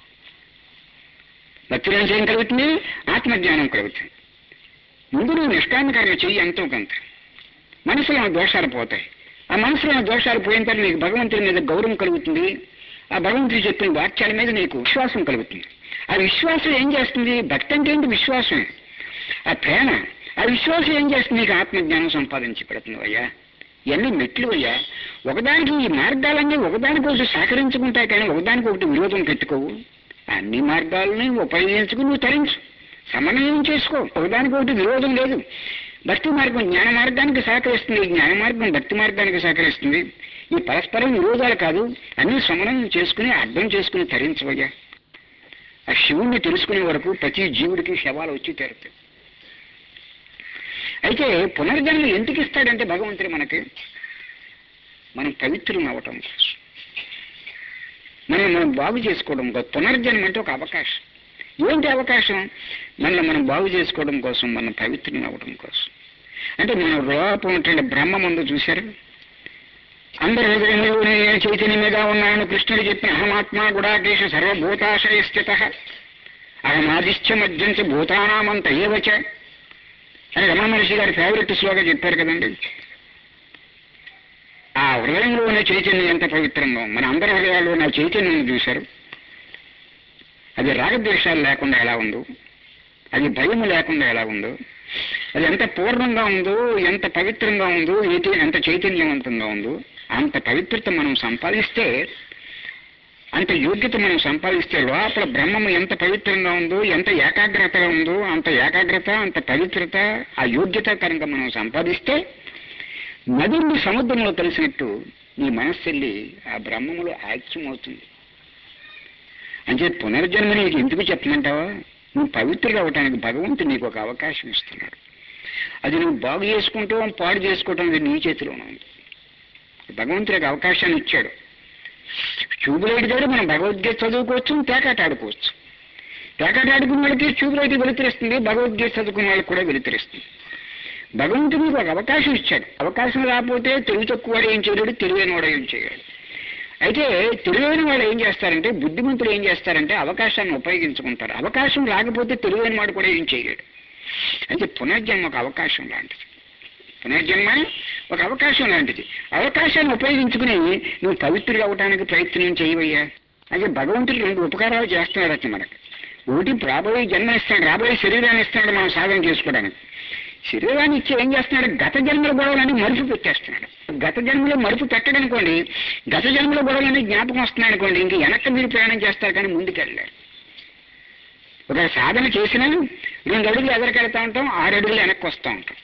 S1: భక్తిలోంచి ఏం కలుగుతుంది? ఆత్మజ్ఞానం కలుగుతుంది. ముందు నువ్వు నిష్కామ కర్మ చెయ్యి, ఎంతో కొంత మనసులో దోషాలు పోతాయి. ఆ మనసులో దోషాలు పోయిన తర్వాత నీకు భగవంతుడి మీద గౌరవం కలుగుతుంది. ఆ భగవంతుడు చెప్పిన వాక్యాల మీద నీకు విశ్వాసం కలుగుతుంది. ఆ విశ్వాసం ఏం చేస్తుంది? భక్తి అంటే ఏంటి? విశ్వాసం, ఆ ప్రేమ. ఆ విశ్వాసం ఏం చేస్తుంది? నీకు ఆత్మజ్ఞానం సంపాదించి పెడుతుంది. అయ్యా ఇవన్నీ మెట్లు అయ్యా. ఒకదానికి ఈ మార్గాలన్నీ ఒకదానికొకటి సహకరించుకుంటాయి, కానీ ఒకదానికొకటి విరోధం పెట్టుకోవు. అన్ని మార్గాలని ఉపయోగించుకుని నువ్వు తరించు, సమన్వయం చేసుకో. ఒకదానికొకటి విరోధం లేదు. భక్తి మార్గం జ్ఞాన మార్గానికి సహకరిస్తుంది, జ్ఞాన మార్గం భక్తి మార్గానికి సహకరిస్తుంది. ఈ పరస్పరం విరోధాలు కాదు, అన్ని సమన్వయం చేసుకుని అర్థం చేసుకుని తరించవయ్యా. ఆ శివుణ్ణి తెలుసుకునే వరకు ప్రతి జీవుడికి శవాలు వచ్చి తీరుతాయి. అయితే పునర్జన్మ ఎందుకు ఇస్తాడంటే భగవంతుడు మనకి, మనం పవిత్రం అవ్వటం కోసం, మనం మనం బాగు చేసుకోవడం కోసం. పునర్జన్మ అంటే ఒక అవకాశం. ఏంటి అవకాశం? మనల్ని మనం బాగు చేసుకోవడం కోసం, మనం పవిత్రం అవ్వడం కోసం. అంటే మన రూపం అంటే బ్రహ్మ ముందు చూశారు, అందరి హృదయంలోనే చైతన్యమేగా ఉన్నాను కృష్ణుడు చెప్పిన అహమాత్మ గుడాకేశ సర్వభూతాశయ స్థిత అహమాదిశ్చ మధ్యంచ భూతానామంత ఏవచ అని రమణ మహర్షి గారి ఫేవరెట్ శ్లోగా చెప్పారు కదండి. ఆ హృదయంలో ఉన్న చైతన్యం ఎంత పవిత్రంగా, మన అందరి హృదయాల్లో ఉన్న చైతన్యం చూశారు. అది రాగద్వేషాలు లేకుండా ఎలా ఉందో, అది భయము లేకుండా ఎలా ఉందో, అది ఎంత పూర్ణంగా ఉందో, ఎంత పవిత్రంగా ఉందో, ఎంత చైతన్యవంతంగా ఉందో, అంత పవిత్రత మనం సంపాదిస్తే, అంత యోగ్యత మనం సంపాదిస్తే, లోపల బ్రహ్మము ఎంత పవిత్రంగా ఉందో, ఎంత ఏకాగ్రతగా ఉందో, అంత ఏకాగ్రత, అంత పవిత్రత, ఆ యోగ్యత కనుక మనం సంపాదిస్తే, నదుల్ని సముద్రంలో కలిసినట్టు నీ మనస్సెల్లి ఆ బ్రహ్మములో ఐక్యమవుతుంది. అంటే పునర్జన్మ నీకు ఎందుకు చెప్పమంటావా? నువ్వు పవిత్రులు అవటానికి భగవంతుడు నీకు ఒక అవకాశం ఇస్తున్నాడు. అది నువ్వు బాగు చేసుకుంటూ పాడు చేసుకోవటం నీ చేతిలోనే ఉంది. భగవంతుడికి అవకాశాన్ని ఇచ్చాడు. ట్యూబ్లైట్ దగ్గర మనం భగవద్గీత చదువుకోవచ్చు, తేకాట ఆడుకోవచ్చు. తేకాట ఆడుకున్న వాళ్ళకి ట్యూబ్లైట్ వెలుతురిస్తుంది, భగవద్గీత చదువుకున్న వాళ్ళకి కూడా వెలుతురిస్తుంది. భగవంతుడికి ఒక అవకాశం ఇచ్చాడు. అవకాశం రాకపోతే తెలివి తక్కువ వాడు ఏం చేయలేడు, తెలివైన వాడు ఏం చేయలేడు. అయితే తెలివైన వాళ్ళు ఏం చేస్తారంటే, బుద్ధిమంతులు ఏం చేస్తారంటే అవకాశాన్ని ఉపయోగించుకుంటారు. అవకాశం రాకపోతే తెలివైన వాడు కూడా ఏం చేయలేడు. అయితే పునర్జన్మ ఒక అవకాశం లాంటిది. పునర్జన్మ ఒక అవకాశం లాంటిది. అవకాశాన్ని ఉపయోగించుకుని నువ్వు పవిత్రులు అవడానికి ప్రయత్నం చేయవయ్యా. అయితే భగవంతుడు రెండు ఉపకారాలు చేస్తున్నాడు అట్లా మనకి. ఒకటి రాబోయే జన్మ ఇస్తాడు, రాబోయే శరీరాన్ని ఇస్తున్నాడు మనం సాధన చేసుకోవడానికి. శరీరాన్ని ఇచ్చి ఏం చేస్తున్నాడు, గత జన్మల గొడవలని మరుపు పెట్టేస్తున్నాడు. గత జన్మలో మరుపు పెట్టడం అనుకోండి, గత జన్మల గొడవలని జ్ఞాపకం వస్తున్నాడు అనుకోండి, ఇంక వెనక్కి మీరు ప్రయాణం చేస్తారు కానీ ముందుకు వెళ్ళారు. ఒక సాధన చేసినా రెండు అడుగులు ఎదరికెళ్తా ఉంటాం, ఆరు అడుగులు వెనక్కి వస్తూ ఉంటాం.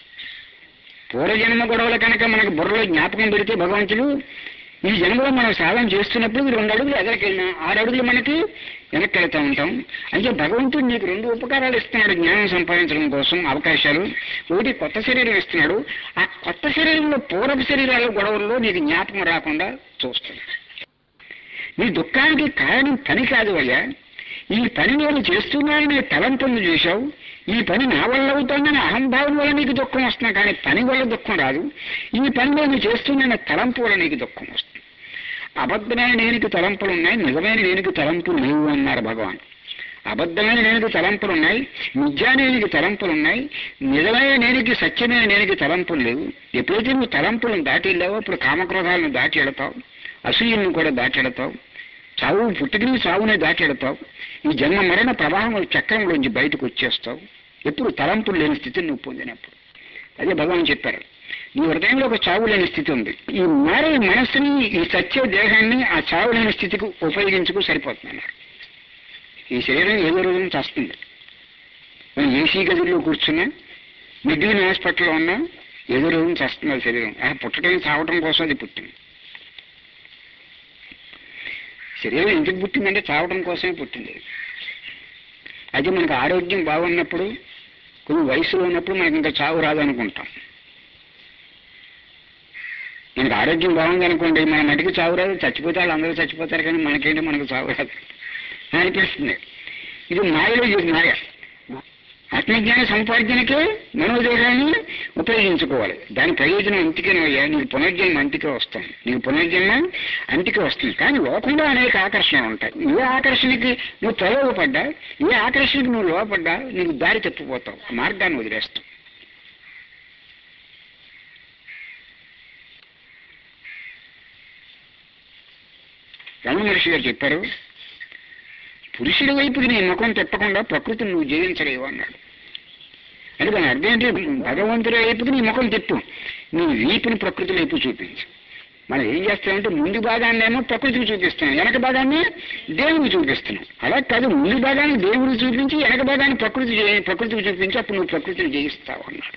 S1: పూర్వజన్మ గొడవలు కనుక మనకు బుర్రలో జ్ఞాపకం పెడితే భగవంతుడు ఈ జన్మలో మనం సాధన చేస్తున్నప్పుడు రెండు అడుగులు ఎదరికెళ్ళినా ఆరు అడుగులు మనకి వెనక్కి వెళ్తూ ఉంటాం. అంటే భగవంతుడు నీకు రెండు ఉపకారాలు ఇస్తున్నాడు జ్ఞానం సంపాదించడం కోసం అవకాశాలు. ఒకటి కొత్త శరీరం ఇస్తున్నాడు. ఆ కొత్త శరీరంలో పూర్వ శరీరాల గొడవల్లో నీకు జ్ఞాపకం రాకుండా చూస్తున్నాడు. నీ దుఃఖానికి కారణం పని కాదు అయ్యా. ఈ పని నేను చేస్తున్నానని తలంపుని చూశావు. ఈ పని నా వల్ల అవుతుందని అహంభావం వల్ల నీకు దుఃఖం వస్తున్నా, కానీ పని వల్ల దుఃఖం రాదు. ఈ పని నేను చేస్తున్న తలంపు వల్ల నీకు దుఃఖం వస్తుంది. అబద్ధమైన నేనికి తలంపులు ఉన్నాయి, నిజమైన నేనికి తలంపులు లేవు అన్నారు భగవాన్. అబద్ధమైన నేనికి తలంపులు ఉన్నాయి, నిజానేనికి తలంపులు ఉన్నాయి, నిజమైన నేనికి సత్యమైన నేనికి తలంపులు లేవు. ఎప్పుడైతే నువ్వు తలంపులను దాటి వెళ్ళావో అప్పుడు కామక్రోధాలను దాటి వెళతావు, అసూయలను కూడా దాటి వెళతావు, చావు పుట్టుకని చావునే దాటి వెళతావు. ఈ జన్మ మరణ ప్రవాహం చక్రంలోంచి బయటకు వచ్చేస్తావు ఎప్పుడు తలంపులు లేని స్థితిని నువ్వు పొందినప్పుడు. అదే భగవాన్ చెప్పారు, నీ హృదయంలో ఒక చావు లేని స్థితి ఉంది. ఈ మారే మనస్సుని, ఈ సత్య దేహాన్ని ఆ చావు లేని స్థితికి ఉపయోగించుకు సరిపోతున్నారు. ఈ శరీరం ఏదో రోజున చస్తుంది. మనం ఏసీ గదుల్లో కూర్చున్నా, మిగిలిన హాస్పిటల్లో ఉన్నా ఏదో రోజున చస్తుంది శరీరం. ఆ పుట్టడం చావటం కోసం అది పుట్టింది. శరీరం ఎందుకు పుట్టిందంటే చావడం కోసమే పుట్టింది. అయితే మనకు ఆరోగ్యం బాగున్నప్పుడు, కొన్ని వయసులో ఉన్నప్పుడు మనకి ఇంకా చావు రాదనుకుంటాం. మనకు ఆరోగ్యం బాగుంది అనుకోండి, మన మటుకు చావు రాదు, చచ్చిపోతే వాళ్ళు అందరూ చచ్చిపోతారు, కానీ మనకేంటి మనకు చావు రాదు అనిపిస్తుంది. ఇది మాయలో ఇది మాయ. ఆత్మజ్ఞాన సంపార్జనకే మనోదేహాన్ని ఉపయోగించుకోవాలి. దాని ప్రయోజనం అంతికేనయ్యా. నీకు పునర్జన్మ అంతికే వస్తుంది, నీకు పునర్జన్మ అంతికే వస్తుంది. కానీ లోకంలో అనేక ఆకర్షణలు ఉంటాయి. ఏ ఆకర్షణకి నువ్వు ప్రలోభపడ్డా, ఏ ఆకర్షణకి నువ్వు లోపడ్డా నీకు దారి తప్పిపోతావు, ఆ మార్గాన్ని వదిలేస్తావు. రమణ మహర్షి గారు చెప్పారు, పురుషుడి వైపుకి నీ ముఖం తిప్పకుండా ప్రకృతిని నువ్వు జయించలేవు అన్నాడు. అంటే దాని అర్థం ఏంటి, భగవంతుడి వైపుకి నీ ముఖం తిప్పు, నీ వీపుని ప్రకృతి వైపు చూపించు. మనం ఏం చేస్తామంటే ముందు భాగాన్ని ఏమో ప్రకృతికి చూపిస్తున్నాం, వెనక భాగాన్ని దేవుడికి చూపిస్తున్నాం. అలా కాదు, ముందు భాగాన్ని దేవుడికి చూపించి వెనక భాగాన్ని ప్రకృతి ప్రకృతికి చూపించి అప్పుడు నువ్వు ప్రకృతిని జయిస్తావు అన్నాడు.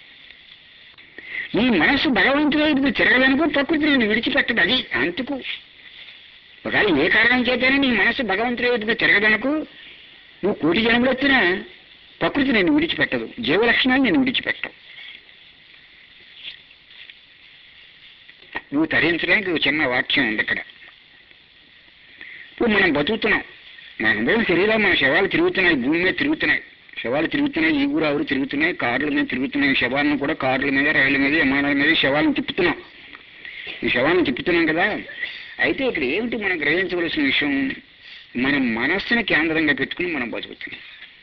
S1: నీ మనసు భగవంతుడి వైపుకి తిరగదనుకో, ప్రకృతిని నేను విడిచిపెట్టదు. అది అంతకు ఒకవేళ ఏ కారణం చేతనే నీ మనసు భగవంతుడి వైపుకి తిరగదనుకో, నువ్వు కోటి జన్మలు వచ్చినా ప్రకృతి నేను విడిచిపెట్టదు, జీవలక్షణాలు నేను విడిచిపెట్టవు. నువ్వు తరించడానికి ఒక చిన్న వాక్యం ఉంది ఇక్కడ. ఇప్పుడు మనం బతుకుతున్నాం, మనందరం శరీరాలు, మన శవాలు తిరుగుతున్నాయి, భూమి మీద తిరుగుతున్నాయి, శవాలు తిరుగుతున్నాయి, ఈ ఊరు ఆవురు తిరుగుతున్నాయి, కార్ల మీద తిరుగుతున్నాయి. శవాలను కూడా కార్ల మీద, రైళ్ల మీద, విమానాల మీద శవాలను తిప్పుతున్నాం. ఈ శవాలను తిప్పుతున్నాం కదా. అయితే ఇక్కడ ఏమిటి మనం గ్రహించవలసిన విషయం, మన మనస్సుని కేంద్రంగా పెట్టుకుని మనం బతుకుతున్నాం.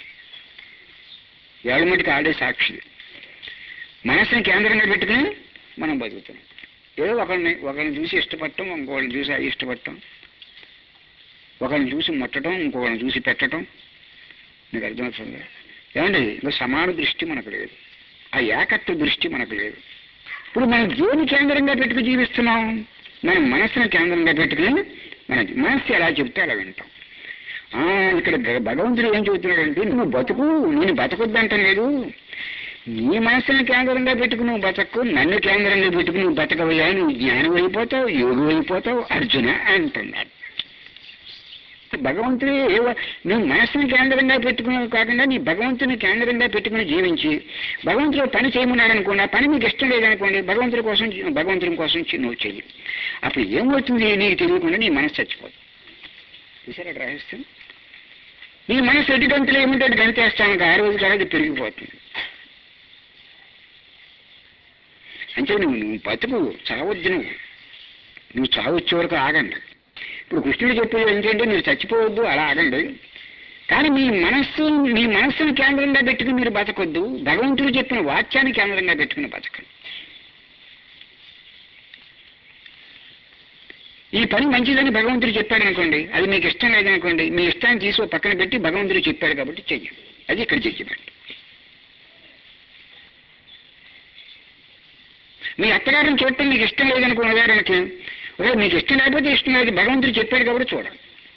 S1: ఏళ్ళ మటుకు ఆడే సాక్షి. మనస్సుని కేంద్రంగా పెట్టుకుని మనం బతుకుతున్నాం. ఏదో ఒకరిని ఒకరిని చూసి ఇష్టపడటం, ఇంకొకరిని చూసి ఇష్టపడటం, ఒకరిని చూసి ముట్టడం, ఇంకొకరిని చూసి పెట్టడం. మీకు అర్థమవుతుంది ఏమండి? ఇంకా సమాన దృష్టి మనకు లేదు, ఆ ఏకత్వ దృష్టి మనకు లేదు. ఇప్పుడు మనం దేని కేంద్రంగా పెట్టుకుని జీవిస్తున్నాం? మనం మనస్సును కేంద్రంగా పెట్టుకుని మన మనస్సు ఎలా చెప్తే అలా వింటాం. ఇక్కడ భగవంతుడు ఏం చెబుతున్నాడంటే, నువ్వు బతుకు, నేను బతకొద్దంటం లేదు, నీ మనస్సును కేంద్రంగా పెట్టుకుని నువ్వు బతకు, నన్ను కేంద్రంగా పెట్టుకుని నువ్వు బతకవయ్యా, నువ్వు జ్ఞానం అయిపోతావు, యోగి అయిపోతావు అర్జున అంటున్నాడు. భగవంతుడు ఏవో నువ్వు మనస్సుని కేంద్రంగా పెట్టుకుని కాకుండా నీ భగవంతుని కేంద్రంగా పెట్టుకుని జీవించి భగవంతుడు పని చేయమన్నాడు అనుకోండి, ఆ పని నీకు ఇష్టం లేదనుకోండి, భగవంతుడి కోసం భగవంతుడి కోసం నువ్వు చెయ్యి. అప్పుడు ఏమవుతుంది నీకు తెలియకుండా నీ మనసు చచ్చిపోతుంది. చూసారా రహస్యం? నీ మనసు ఎటు గంటలు ఏమిటో గంతేస్తాను ఆ రోజు కాదు పెరిగిపోతుంది. అంటే నువ్వు నువ్వు బతుకు చావద్దు, నువ్వు నువ్వు చావొచ్చే వరకు ఆగండి. ఇప్పుడు కృష్ణుడు చెప్పేది ఏంటంటే మీరు చచ్చిపోవద్దు, అలా ఆగండి. కానీ మీ మనస్సు మీ మనస్సును కేంద్రంగా పెట్టుకుని మీరు బతకొద్దు, భగవంతుడు చెప్పిన వాక్యాన్ని కేంద్రంగా పెట్టుకుని బతకండి. ఈ పని మంచిదని భగవంతుడు చెప్పాడు అనుకోండి, అది మీకు ఇష్టం లేదనుకోండి, మీ ఇష్టాన్ని తీసుకో పక్కన పెట్టి భగవంతుడు చెప్పాడు కాబట్టి చెయ్యండి. అది ఇక్కడ చెయ్యమండి. మీ అత్తగారిని చూడటం మీకు ఇష్టం లేదనుకున్న ఉదాహరణకి, ఒరే మీకు ఇష్టం లేకపోతే ఇష్టం లేదు, భగవంతుడు చెప్పాడు కాబట్టి చూడండి.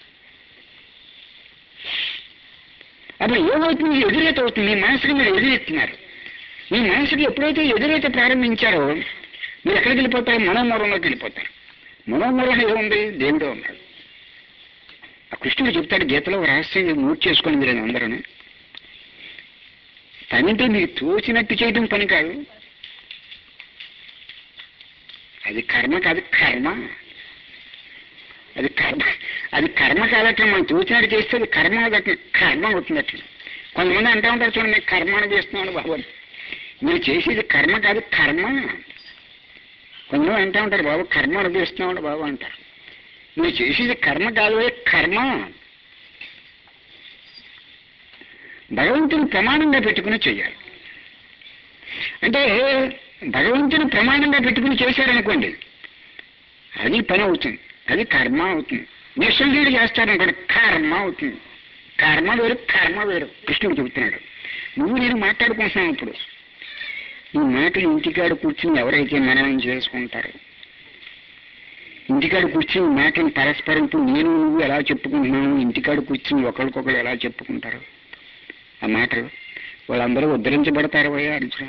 S1: అప్పుడు ఏమవుతుంది? ఎదురేత అవుతుంది. మీ మనసుకి మీరు ఎదురెత్తున్నారు. మీ మనసుకి ఎప్పుడైతే ఎదురైతే ప్రారంభించారో మీరు ఎక్కడికి వెళ్ళిపోతారు? మనోమూలంలోకి వెళ్ళిపోతారు. మనోమూలం ఏముంది? దేవుడే ఉన్నాడు. ఆ కృష్ణుడు చెప్తాడు గీతలో రహస్యం నోట్ చేసుకోండి మీరు అందరూ. తనంటే మీకు తోచినట్టు చేయడం పని కాదు, అది కర్మ కాదు, కర్మ అది కర్మ అది కర్మ కాదట్లా. మనం చూసినట్టు చేస్తే అది కర్మ అదట్లా, కర్మ అవుతుంది అట్లా. కొంతమంది అంటూ ఉంటారు చూడండి, నేను కర్మ అనిపిస్తున్నాను బాబు, మీరు చేసేది కర్మ కాదు కర్మ. కొంతమంది అంటూ ఉంటారు బాబు కర్మ అనిపిస్తున్నాడు బాబు అంటారు. మీరు చేసేది కర్మ కాదు కర్మ. భగవంతుని ప్రమాణంగా పెట్టుకుని చెయ్యాలి. అంటే భగవంతుని ప్రమాణంగా పెట్టుకుని చేశారనుకోండి, అది పని అవుతుంది, అది కర్మ అవుతుంది. నిశ్చయుడు చేస్తారనుకోండి, కర్మ అవుతుంది. కర్మ వేరు, కర్మ వేరు. కృష్ణుడు చెబుతున్నాడు. నువ్వు నేను మాట్లాడుకుంటున్నావు. ఇప్పుడు ఈ మాటలు ఇంటికాడ కూర్చుని ఎవరైతే మననం చేసుకుంటారు, ఇంటికాడ కూర్చుని మాటలు పరస్పరం ఇప్పుడు నేను నువ్వు ఎలా చెప్పుకుంటున్నాను, ఇంటికాడ కూర్చుని ఒకరికొకరు ఎలా చెప్పుకుంటారు ఆ మాటలు, వాళ్ళందరూ ఉద్ధరించబడతారు. పోయా అర్జున,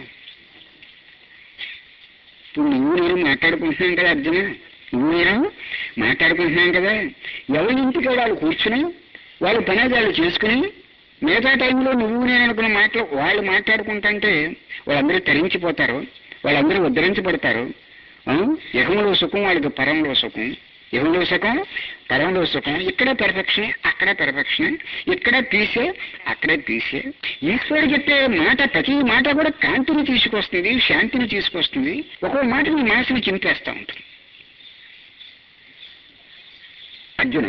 S1: ఇప్పుడు నువ్వు నేను మాట్లాడుకుంటున్నాం కదా అర్జున, నువ్వు నేను మాట్లాడుకుంటున్నాం కదా, ఎవరి ఇంటికి వాళ్ళు కూర్చుని వాళ్ళు పని వాళ్ళు చేసుకుని మిగతా టైంలో నువ్వు నేను అనుకున్న మాటలు వాళ్ళు మాట్లాడుకుంటుంటే వాళ్ళందరూ తరించిపోతారు, వాళ్ళందరూ ఉద్ధరించబడతారు. యహంలో సుఖం వాళ్ళకి పరంలో సుఖం, యహంలో సుఖం పరంలో సుఖం. ఇక్కడ పెర్ఫెక్షన్, అక్కడ పెర్ఫెక్షన్, ఇక్కడ పీసే, అక్కడే పీసే. ఈశ్వరుడు చెప్పే మాట ప్రతి మాట కూడా కాంతిని తీసుకొస్తుంది, శాంతిని తీసుకొస్తుంది. ఒక్కో మాట నీ మనసుని చింపేస్తూ ఉంటుంది. అర్జున,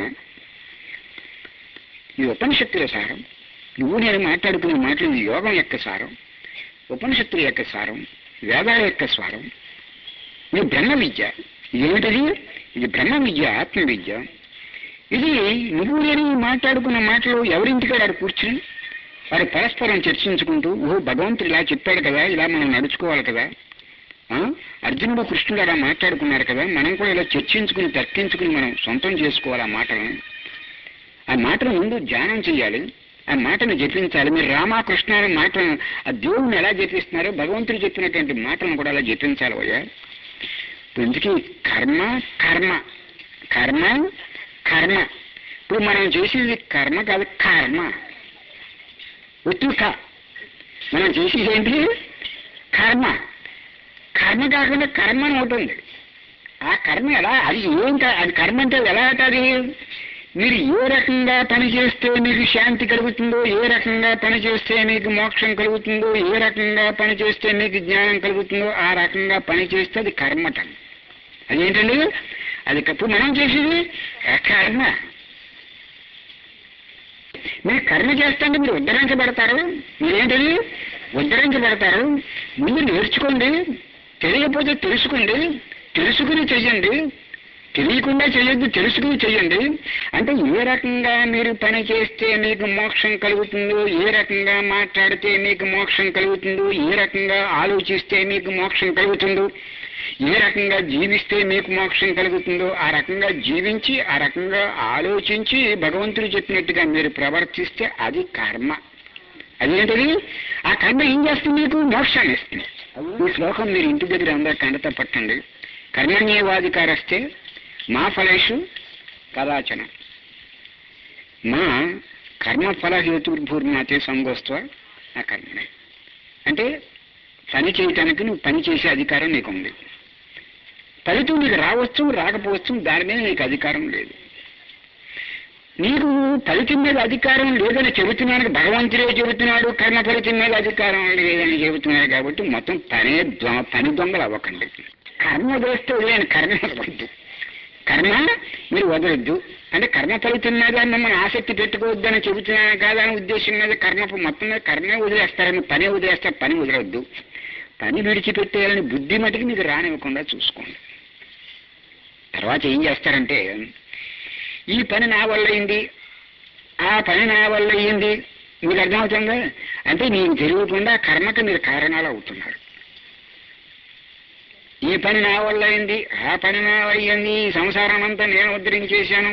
S1: ఈ ఉపనిషత్తుల సారం, నువ్వు నేను మాట్లాడుకునే మాటలు ఈ యోగం యొక్క సారం, ఉపనిషత్తుల యొక్క సారం, వేదాల యొక్క స్వరం, ఇది బ్రహ్మ విద్య. ఏమిటది? ఇది బ్రహ్మ విద్య, ఆత్మ విద్య. ఇది నువ్వు నేను మాట్లాడుకున్న మాటలు ఎవరింటికాడ ఆడు కూర్చుని వారు పరస్పరం చర్చించుకుంటూ, ఓహో భగవంతుడు ఇలా చెప్పాడు కదా, ఇలా మనం నడుచుకోవాలి కదా, అర్జునుడు కృష్ణుడు అలా మాట్లాడుకున్నారు కదా, మనం కూడా ఇలా చర్చించుకుని తర్కించుకుని మనం సొంతం చేసుకోవాలి ఆ మాటలను. ఆ మాటను ముందు ధ్యానం చేయాలి, ఆ మాటను జపించాలి. మీరు రామకృష్ణ అనే మాటలను ఆ దేవుడిని ఎలా జపిస్తున్నారో భగవంతుడు చెప్పినటువంటి మాటలను కూడా అలా జపించాలి. పోయా ఎందుకు? కర్మ కర్మ కర్మ కర్మ. ఇప్పుడు మనం చేసేది కర్మ కాదు, కర్మ. ఒత్తు క మనం చేసేది ఏంటి? కర్మ. కర్మ కాకుండా కర్మ అని ఉంటుంది. ఆ కర్మ ఎలా, అది ఏం, అది కర్మ అంటే ఎలా అవుతుంది? మీరు ఏ రకంగా పని చేస్తే మీకు శాంతి కలుగుతుందో, ఏ రకంగా పని చేస్తే మీకు మోక్షం కలుగుతుందో, ఏ రకంగా పని చేస్తే మీకు జ్ఞానం కలుగుతుందో ఆ రకంగా పని చేస్తే అది కర్మటం. అదేంటండి? అది ఇప్పుడు మనం చేసేది కర్మ. మీరు కర్మ చేస్తుంటే మీరు ఉద్ధరించబడతారు. మీరేంటది? ఉద్ధరించబడతారు. ముందు నేర్చుకోండి, తెలియకపోతే తెలుసుకోండి, తెలుసుకుని చెయ్యండి. తెలియకుండా చేయొద్దు, తెలుసుకుని చెయ్యండి. అంటే ఏ రకంగా మీరు పని చేస్తే మీకు మోక్షం కలుగుతుందో, ఏ రకంగా మాట్లాడితే మీకు మోక్షం కలుగుతుందో, ఏ రకంగా ఆలోచిస్తే మీకు మోక్షం కలుగుతుందో, ఏ రకంగా జీవిస్తే మీకు మోక్షం కలుగుతుందో ఆ రకంగా జీవించి, ఆ రకంగా ఆలోచించి భగవంతుడు చెప్పినట్టుగా మీరు ప్రవర్తిస్తే అది కర్మ. అదేంటది? ఆ కర్మ ఏం చేస్తుంది? మీకు మోక్షాన్ని ఇస్తుంది. ఈ శ్లోకం మీరు ఇంటి దగ్గర అందరూ కండత పట్టండి. కర్మణ్యేవాధికారస్తే మా ఫలేషు కదాచన. మా కర్మఫల హేతుర్భూర్మాతే సంగోస్త్వ ఆ కర్మనే అంటే పని చేయటానికి నువ్వు పని చేసే అధికారం నీకు ఉంది. ఫలితం నీకు రావచ్చు రాకపోవచ్చు, దాని మీద నీకు అధికారం లేదు. నీకు ఫలితం మీద అధికారం లేదని చెబుతున్నాను, భగవంతుడే చెబుతున్నాడు కర్మ ఫలితం మీద అధికారం లేదని చెబుతున్నాడు. కాబట్టి మొత్తం పనే పని దొంగలు అవ్వకండి. కర్మ వేస్తే వదిలేని కర్మ వదలద్దు, కర్మ మీరు వదలొద్దు. అంటే కర్మ ఫలితం మీద మిమ్మల్ని ఆసక్తి పెట్టుకోవద్దని చెబుతున్నాను కాదా అని ఉద్దేశం మీద కర్మ మొత్తం మీద కర్మే వదిలేస్తారని పనే వదిలేస్తారు. పని వదలొద్దు, పని విడిచిపెట్టేయాలని బుద్ధి మటుకు మీకు రానివ్వకుండా చూసుకోండి. తర్వాత ఏం చేస్తారంటే, ఈ పని నా వల్ల అయింది, ఆ పని నా వల్ల అయ్యింది, మీకు అర్థమవుతుందా? అంటే నీకు తెలియకుండా కర్మకి మీరు కారణాలు అవుతున్నారు. ఈ పని నా వల్ల అయింది, ఆ పని నా అయ్యింది, ఈ సంసారం అంతా నేను ఉద్ధరించేశాను,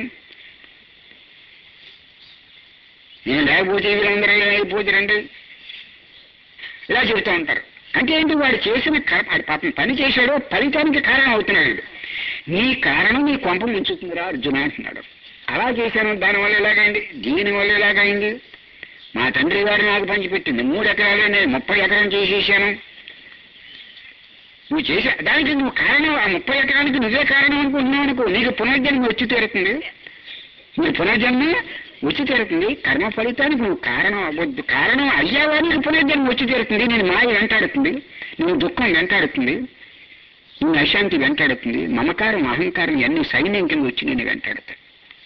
S1: నేను లేకపోతే వీళ్ళందరూ అయిపోతారండి, ఇలా చెబుతూ ఉంటారు. అంటే ఏంటి, వాడు చేసిన కర్మ పాపం పని చేశాడో ఫలితానికి కారణం అవుతున్నాడు. నీ కారణం నీ కొంప ముంచుతుందిరా అర్జున అంటున్నాడు. అలా చేశాను, దానివల్ల ఎలాగైంది, దీనివల్ల ఎలాగైంది, మా తండ్రి గారు నాకు పంచిపెట్టింది మూడు ఎకరాలు, నేను ముప్పై ఎకరం చేసేసాను, నువ్వు చేసా దానికి నువ్వు కారణం, ఆ ముప్పై ఎకరానికి నువ్వే కారణం అనుకుంటున్నావు అనుకో, నీకు పునర్జన్మ వచ్చి తీరుతుంది. నీ పునర్జన్మ వచ్చి తీరుతుంది. కర్మ ఫలితానికి నువ్వు కారణం అవ్వద్దు. కారణం అయ్యావా నీకు పునర్జన్మ వచ్చి తీరుతుంది. నేను మాయ వెంటాడుతుంది, నువ్వు దుఃఖం వెంటాడుతుంది, నువ్వు అశాంతి వెంటాడుతుంది, మమకారం అహంకారం అన్ని సైన్యం కింద వచ్చి నేను వెంటాడుతాను.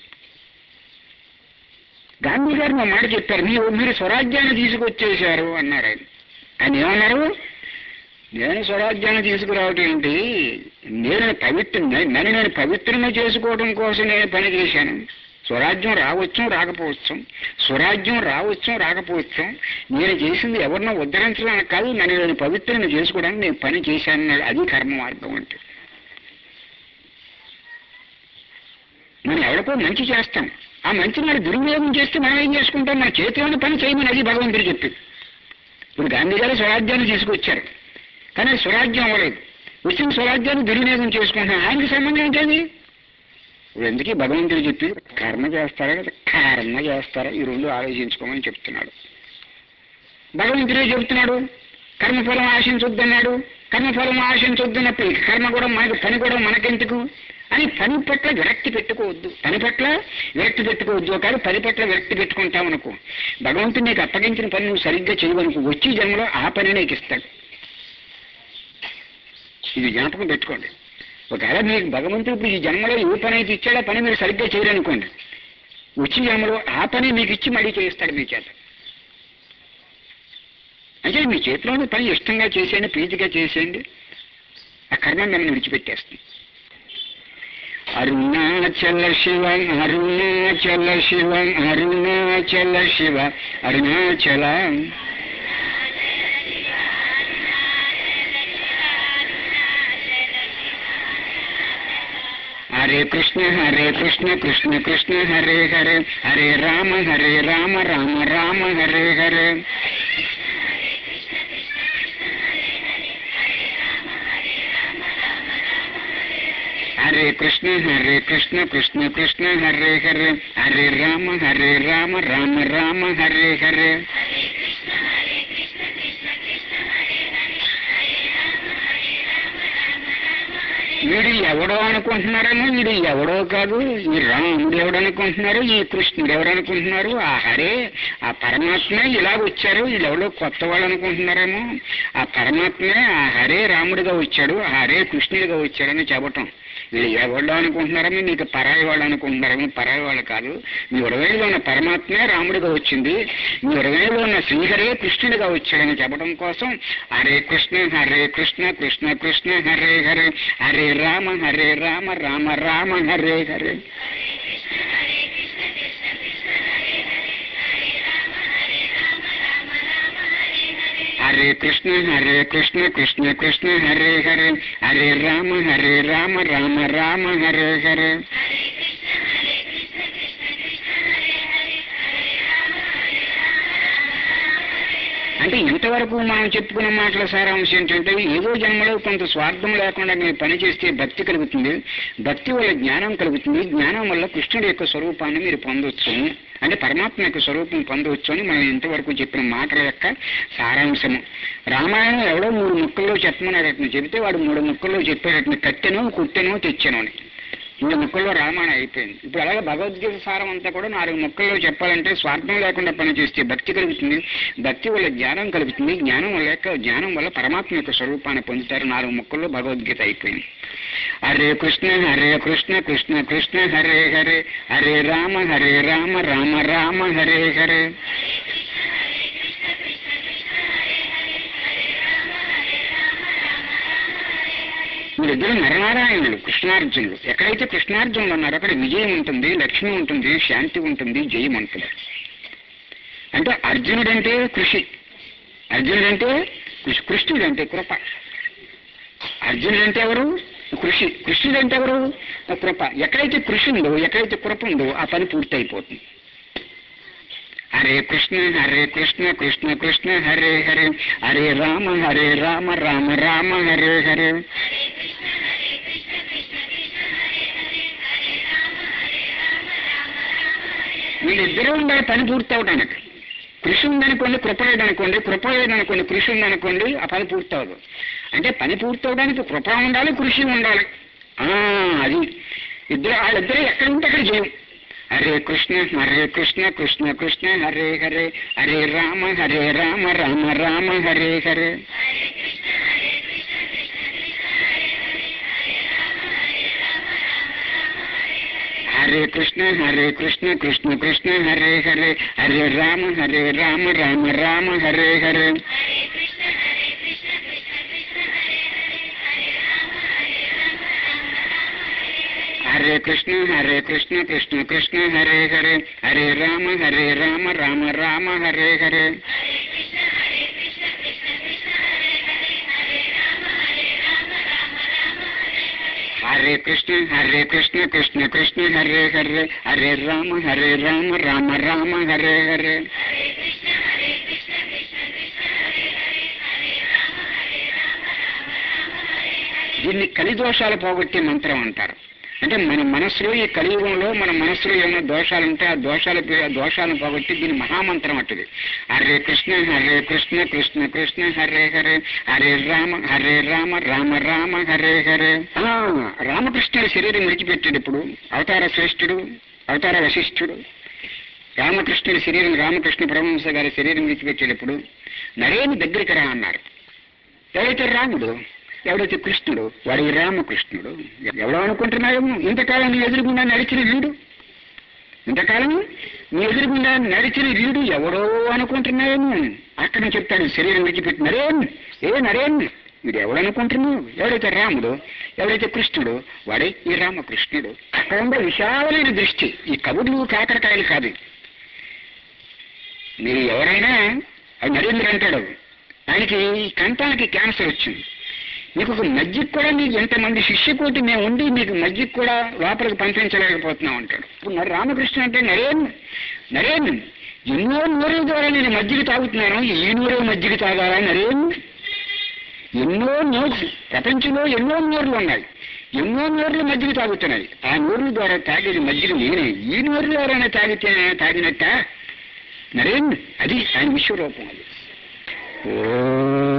S1: గాంధీ గారు మా మాట చెప్పారు, మీరు మీరు స్వరాజ్యాన్ని తీసుకొచ్చేశారు అన్నారు. ఆయన ఆయన ఏమన్నారు, నేను స్వరాజ్యాన్ని తీసుకురావటం ఏంటి, నేను పవిత్ర నన్ను నేను పవిత్రంగా చేసుకోవడం కోసం నేను పని చేశాను. స్వరాజ్యం రావచ్చు రాకపోవచ్చు, స్వరాజ్యం రావచ్చు రాకపోవచ్చు, నేను చేసింది ఎవరినో ఉద్ధరించడానికి కాదు, నన్ను నేను పవిత్రంగా చేసుకోవడానికి నేను పని చేశాను. అది కర్మ మార్గం అంటే. మనం ఎవరికో మంచి చేస్తాం, ఆ మంచి మనం దుర్వినియోగం చేస్తే మనం ఏం చేసుకుంటాం, మన చేతిలోని పని చేయమని అది భగవంతుడు చెప్పి. ఇప్పుడు గాంధీ గారు స్వరాజ్యాన్ని తీసుకొచ్చారు, కానీ స్వరాజ్యం అవ్వలేదు. వచ్చిన స్వరాజ్యాన్ని దుర్వినియోగం చేసుకుంటున్నాం, ఆయనకి సంబంధం ఏంటది? ఇప్పుడు ఎందుకు భగవంతుడు చెప్పి కర్మ చేస్తారా లేదా కర్మ చేస్తారా ఈ రెండు ఆలోచించుకోమని చెప్తున్నాడు. భగవంతుడే చెబుతున్నాడు కర్మఫలం ఆశించొద్దన్నాడు. కర్మఫలం ఆశించొద్దన్నప్పుడు కర్మ కూడా మనకు, పని కూడా మనకెందుకు అని పని పట్ల విరక్తి పెట్టుకోవద్దు. పని పట్ల విరక్తి పెట్టుకోవద్దు. ఒకవేళ పని పట్ల విరక్తి పెట్టుకుంటామనుకో, భగవంతుడు నీకు అప్పగించిన పని నువ్వు సరిగ్గా చేయవనుకో, వచ్చే జన్మలో ఆ పని నీకు ఇస్తాడు. ఇది జ్ఞాపకం పెట్టుకోండి. ఒకవేళ మీకు భగవంతుడు ఇప్పుడు ఈ జన్మలో ఏ పని అయితే ఇచ్చాడో పని మీరు సరిగ్గా చేయరనుకోండి, వచ్చే జన్మలో ఆ పని మీకు ఇచ్చి మళ్ళీ చేయిస్తాడు మీ చేత. అంటే మీ చేతిలోని పని ఇష్టంగా చేసేయండి, ప్రీతిగా చేసేయండి, ఆ కర్మ నన్ను విడిచిపెట్టేస్తుంది. అరుణాచల శివ అరుణాచల శివ అరుణాచల శివ అరుణాచల. హరే కృష్ణ హరే కృష్ణ కృష్ణ కృష్ణ హరే హరే, హరే రామ హరే రామ రామ రామ హరే హరే. హరే కృష్ణ హరే కృష్ణ కృష్ణ కృష్ణ హరే హరే, హరే రామ హరే రామ రామ రామ హరే హరే. వీడు ఎవడో అనుకుంటున్నారేమో, వీడు ఎవడో కాదు, ఈ రాముడు ఎవడనుకుంటున్నారు, ఈ కృష్ణుడు ఎవడనుకుంటున్నారు, ఆ హరే ఆ పరమాత్మే ఇలా వచ్చారు, వీళ్ళెవడో కొత్త వాళ్ళు అనుకుంటున్నారేమో. ఆ పరమాత్మే ఆ హరే రాముడిగా వచ్చాడు, ఆ హరే కృష్ణుడిగా వచ్చాడని చెప్పటం. వీళ్ళు ఎవడో అనుకుంటున్నారేమో, మీకు పరాయి వాళ్ళు అనుకుంటున్నారేమో. పరాయి వాళ్ళు కాదు, మీ హృదయంలో ఉన్న పరమాత్మే రాముడిగా వచ్చింది, మీ హృదయంలో ఉన్న శ్రీహరే కృష్ణుడిగా వచ్చాడని చెప్పడం కోసం హరే కృష్ణ హరే కృష్ణ కృష్ణ కృష్ణ హరే హరే, హరే రామ హరే రామ రామ రామ హరే హరే. హరే కృష్ణ హరే కృష్ణ కృష్ణ కృష్ణ హరే హరే, హరే రామ హరే రామ రామ రామ హరే హరే. అంటే ఇంతవరకు మనం చెప్పుకున్న మాటల సారాంశం ఏంటంటే ఏదో జన్మలో కొంత స్వార్థం లేకుండా మేము పని చేస్తే భక్తి కలుగుతుంది, భక్తి వల్ల జ్ఞానం కలుగుతుంది, జ్ఞానం వల్ల కృష్ణుడి యొక్క స్వరూపాన్ని మీరు పొందవచ్చు, అంటే పరమాత్మ యొక్క స్వరూపం పొందవచ్చు అని మనం ఇంతవరకు చెప్పిన మాటల యొక్క సారాంశము. రామాయణం ఎవడో మూడు ముక్కల్లో చెప్పమన్నాడటని చెబితే వాడు మూడు ముక్కల్లో చెప్పేటట్టు కట్టెనో కుట్టెనో తెచ్చాను అని మూడు ముక్కల్లో రామాయణం అయిపోయింది. ఇప్పుడు అలాగే భగవద్గీత సారం అంతా కూడా నాలుగు ముక్కల్లో చెప్పాలంటే స్వార్థం లేకుండా పనిచేస్తే భక్తి కలుగుతుంది, భక్తి వల్ల జ్ఞానం కలుగుతుంది, జ్ఞానం వల్ల జ్ఞానం వల్ల పరమాత్మ యొక్క స్వరూపాన్ని పొందుతారు. నాలుగు ముక్కల్లో భగవద్గీత అయిపోయింది. హరే కృష్ణ హరే కృష్ణ కృష్ణ కృష్ణ హరే హరే, హరే రామ హరే రామ రామ రామ హరే హరే. వీళ్ళిద్దరు నరనారాయణులు, కృష్ణార్జునులు. ఎక్కడైతే కృష్ణార్జునులు ఉన్నారో అక్కడ విజయం ఉంటుంది, లక్ష్మి ఉంటుంది, శాంతి ఉంటుంది, జయం ఉంటుంది. అంటే అర్జునుడంటే కృషి, అర్జునుడంటే కృషి, కృష్ణుడంటే కృప. అర్జునుడంటే ఎవరు? కృషి. కృష్ణుడంటే ఎవరు? కృప. ఎక్కడైతే కృషి ఉందో, ఎక్కడైతే కృప ఉందో ఆ పని పూర్తి అయిపోతుంది. హరే కృష్ణ హరే కృష్ణ కృష్ణ కృష్ణ హరే హరే, హరే రామ హరే రామ రామ రామ హరే హరే. వీళ్ళిద్దరూ ఉండాలి పని పూర్తి అవడానికి. కృషి ఉందనుకోండి, కృప లేదనుకోండి, కృప లేదనుకోండి, కృషి ఉందనుకోండి, ఆ పని పూర్తి అవ్వదు. అంటే పని పూర్తి అవడానికి కృప ఉండాలి, కృషి ఉండాలి. అది ఇద్దరు, వాళ్ళిద్దరూ ఎక్కడ ఉంటే అక్కడ జయం. హరే కృష్ణ హరే కృష్ణ కృష్ణ కృష్ణ హరే హరే, హరే రామ హరే రామ రామ రామ హరే హరే. హరే కృష్ణ హరే కృష్ణ కృష్ణ కృష్ణ హరే హరే, హరే రామ హరే రామ రామ రామ హరే హరే. హరే కృష్ణ హరే కృష్ణ కృష్ణ కృష్ణ హరే హరే, హరే రామ హరే రామ రామ రామ హరే హరే. హరే కృష్ణ హరే కృష్ణ కృష్ణ కృష్ణ హరే హరే, హరే రామ హరే రామ రామ రామ హరే హరే. దీన్ని కలిదోషాలు పోగొట్టే మంత్రం అంటారు. అంటే మన మనస్సులో ఈ కలియుగంలో మన మనస్సులో ఏమైనా దోషాలు ఉంటే ఆ దోషాలు దోషాలను పోగొట్టి దీని మహామంత్రం అట్టుది. హరే కృష్ణ హరే కృష్ణ కృష్ణ కృష్ణ హరే హరే, హరే రామ హరే రామ రామ రామ హరే హరే. రామకృష్ణుడి శరీరం విడిచిపెట్టాడు. ఇప్పుడు అవతార శ్రేష్ఠుడు, అవతార వశిష్ఠుడు రామకృష్ణుడి శరీరం, రామకృష్ణ పరమహంస గారి శరీరం విడిచిపెట్టేటప్పుడు నరేని దగ్గరికి రా అన్నారు. ఎవరైతే రాముడు, ఎవడైతే కృష్ణుడు, వాడి రామకృష్ణుడు. ఎవడో అనుకుంటున్నాయేమో, ఇంతకాలం నీ ఎదురుగుండా నడిచిన వీడు, ఇంతకాలం నీ ఎదురుగుండా నడిచిన వీడు ఎవడో అనుకుంటున్నాయేమో. అక్కడ చెప్తాడు శరీరం విడిచిపెట్టి, నరేన్ ఏ నరేన్ వీడు ఎవడనుకుంటున్నావు? ఎవడైతే రాముడు, ఎవడైతే కృష్ణుడు, వాడే ఈ రామకృష్ణుడు. అక్కడ ఉండే విశాలమైన దృష్టి. ఈ కబుర్లు కాకరకాయలు కాదు. మీరు ఎవరైనా, నరేంద్ర అంటాడు, ఆయనకి కంఠానికి క్యాన్సర్ వచ్చింది. మీకు ఒక మజ్జిగ కూడా, మీకు ఎంతమంది శిష్యకోటి మేము ఉండి మీకు మజ్జిగ కూడా లోపలికి పంపించలేకపోతున్నాం అంటాడు. ఇప్పుడు రామకృష్ణ అంటే నరేన్ నరేన్ ఎన్నో నూరుల ద్వారా నేను మజ్జిగ తాగుతున్నాను, ఈ నూరే మజ్జిగ తాగాలా నరేన్? ఎన్నో నోరు, ప్రపంచంలో ఎన్నో నోర్లు ఉన్నాయి, ఎన్నో నోర్లు మజ్జిగ తాగుతున్నాయి. ఆ నోర్ల ద్వారా తాగేది మజ్జిగ నేనే, ఈ నోర్ల ద్వారానే తాగితే తాగినట్ట నరేన్. అది ఆయన విశ్వరూపం. అది ఓ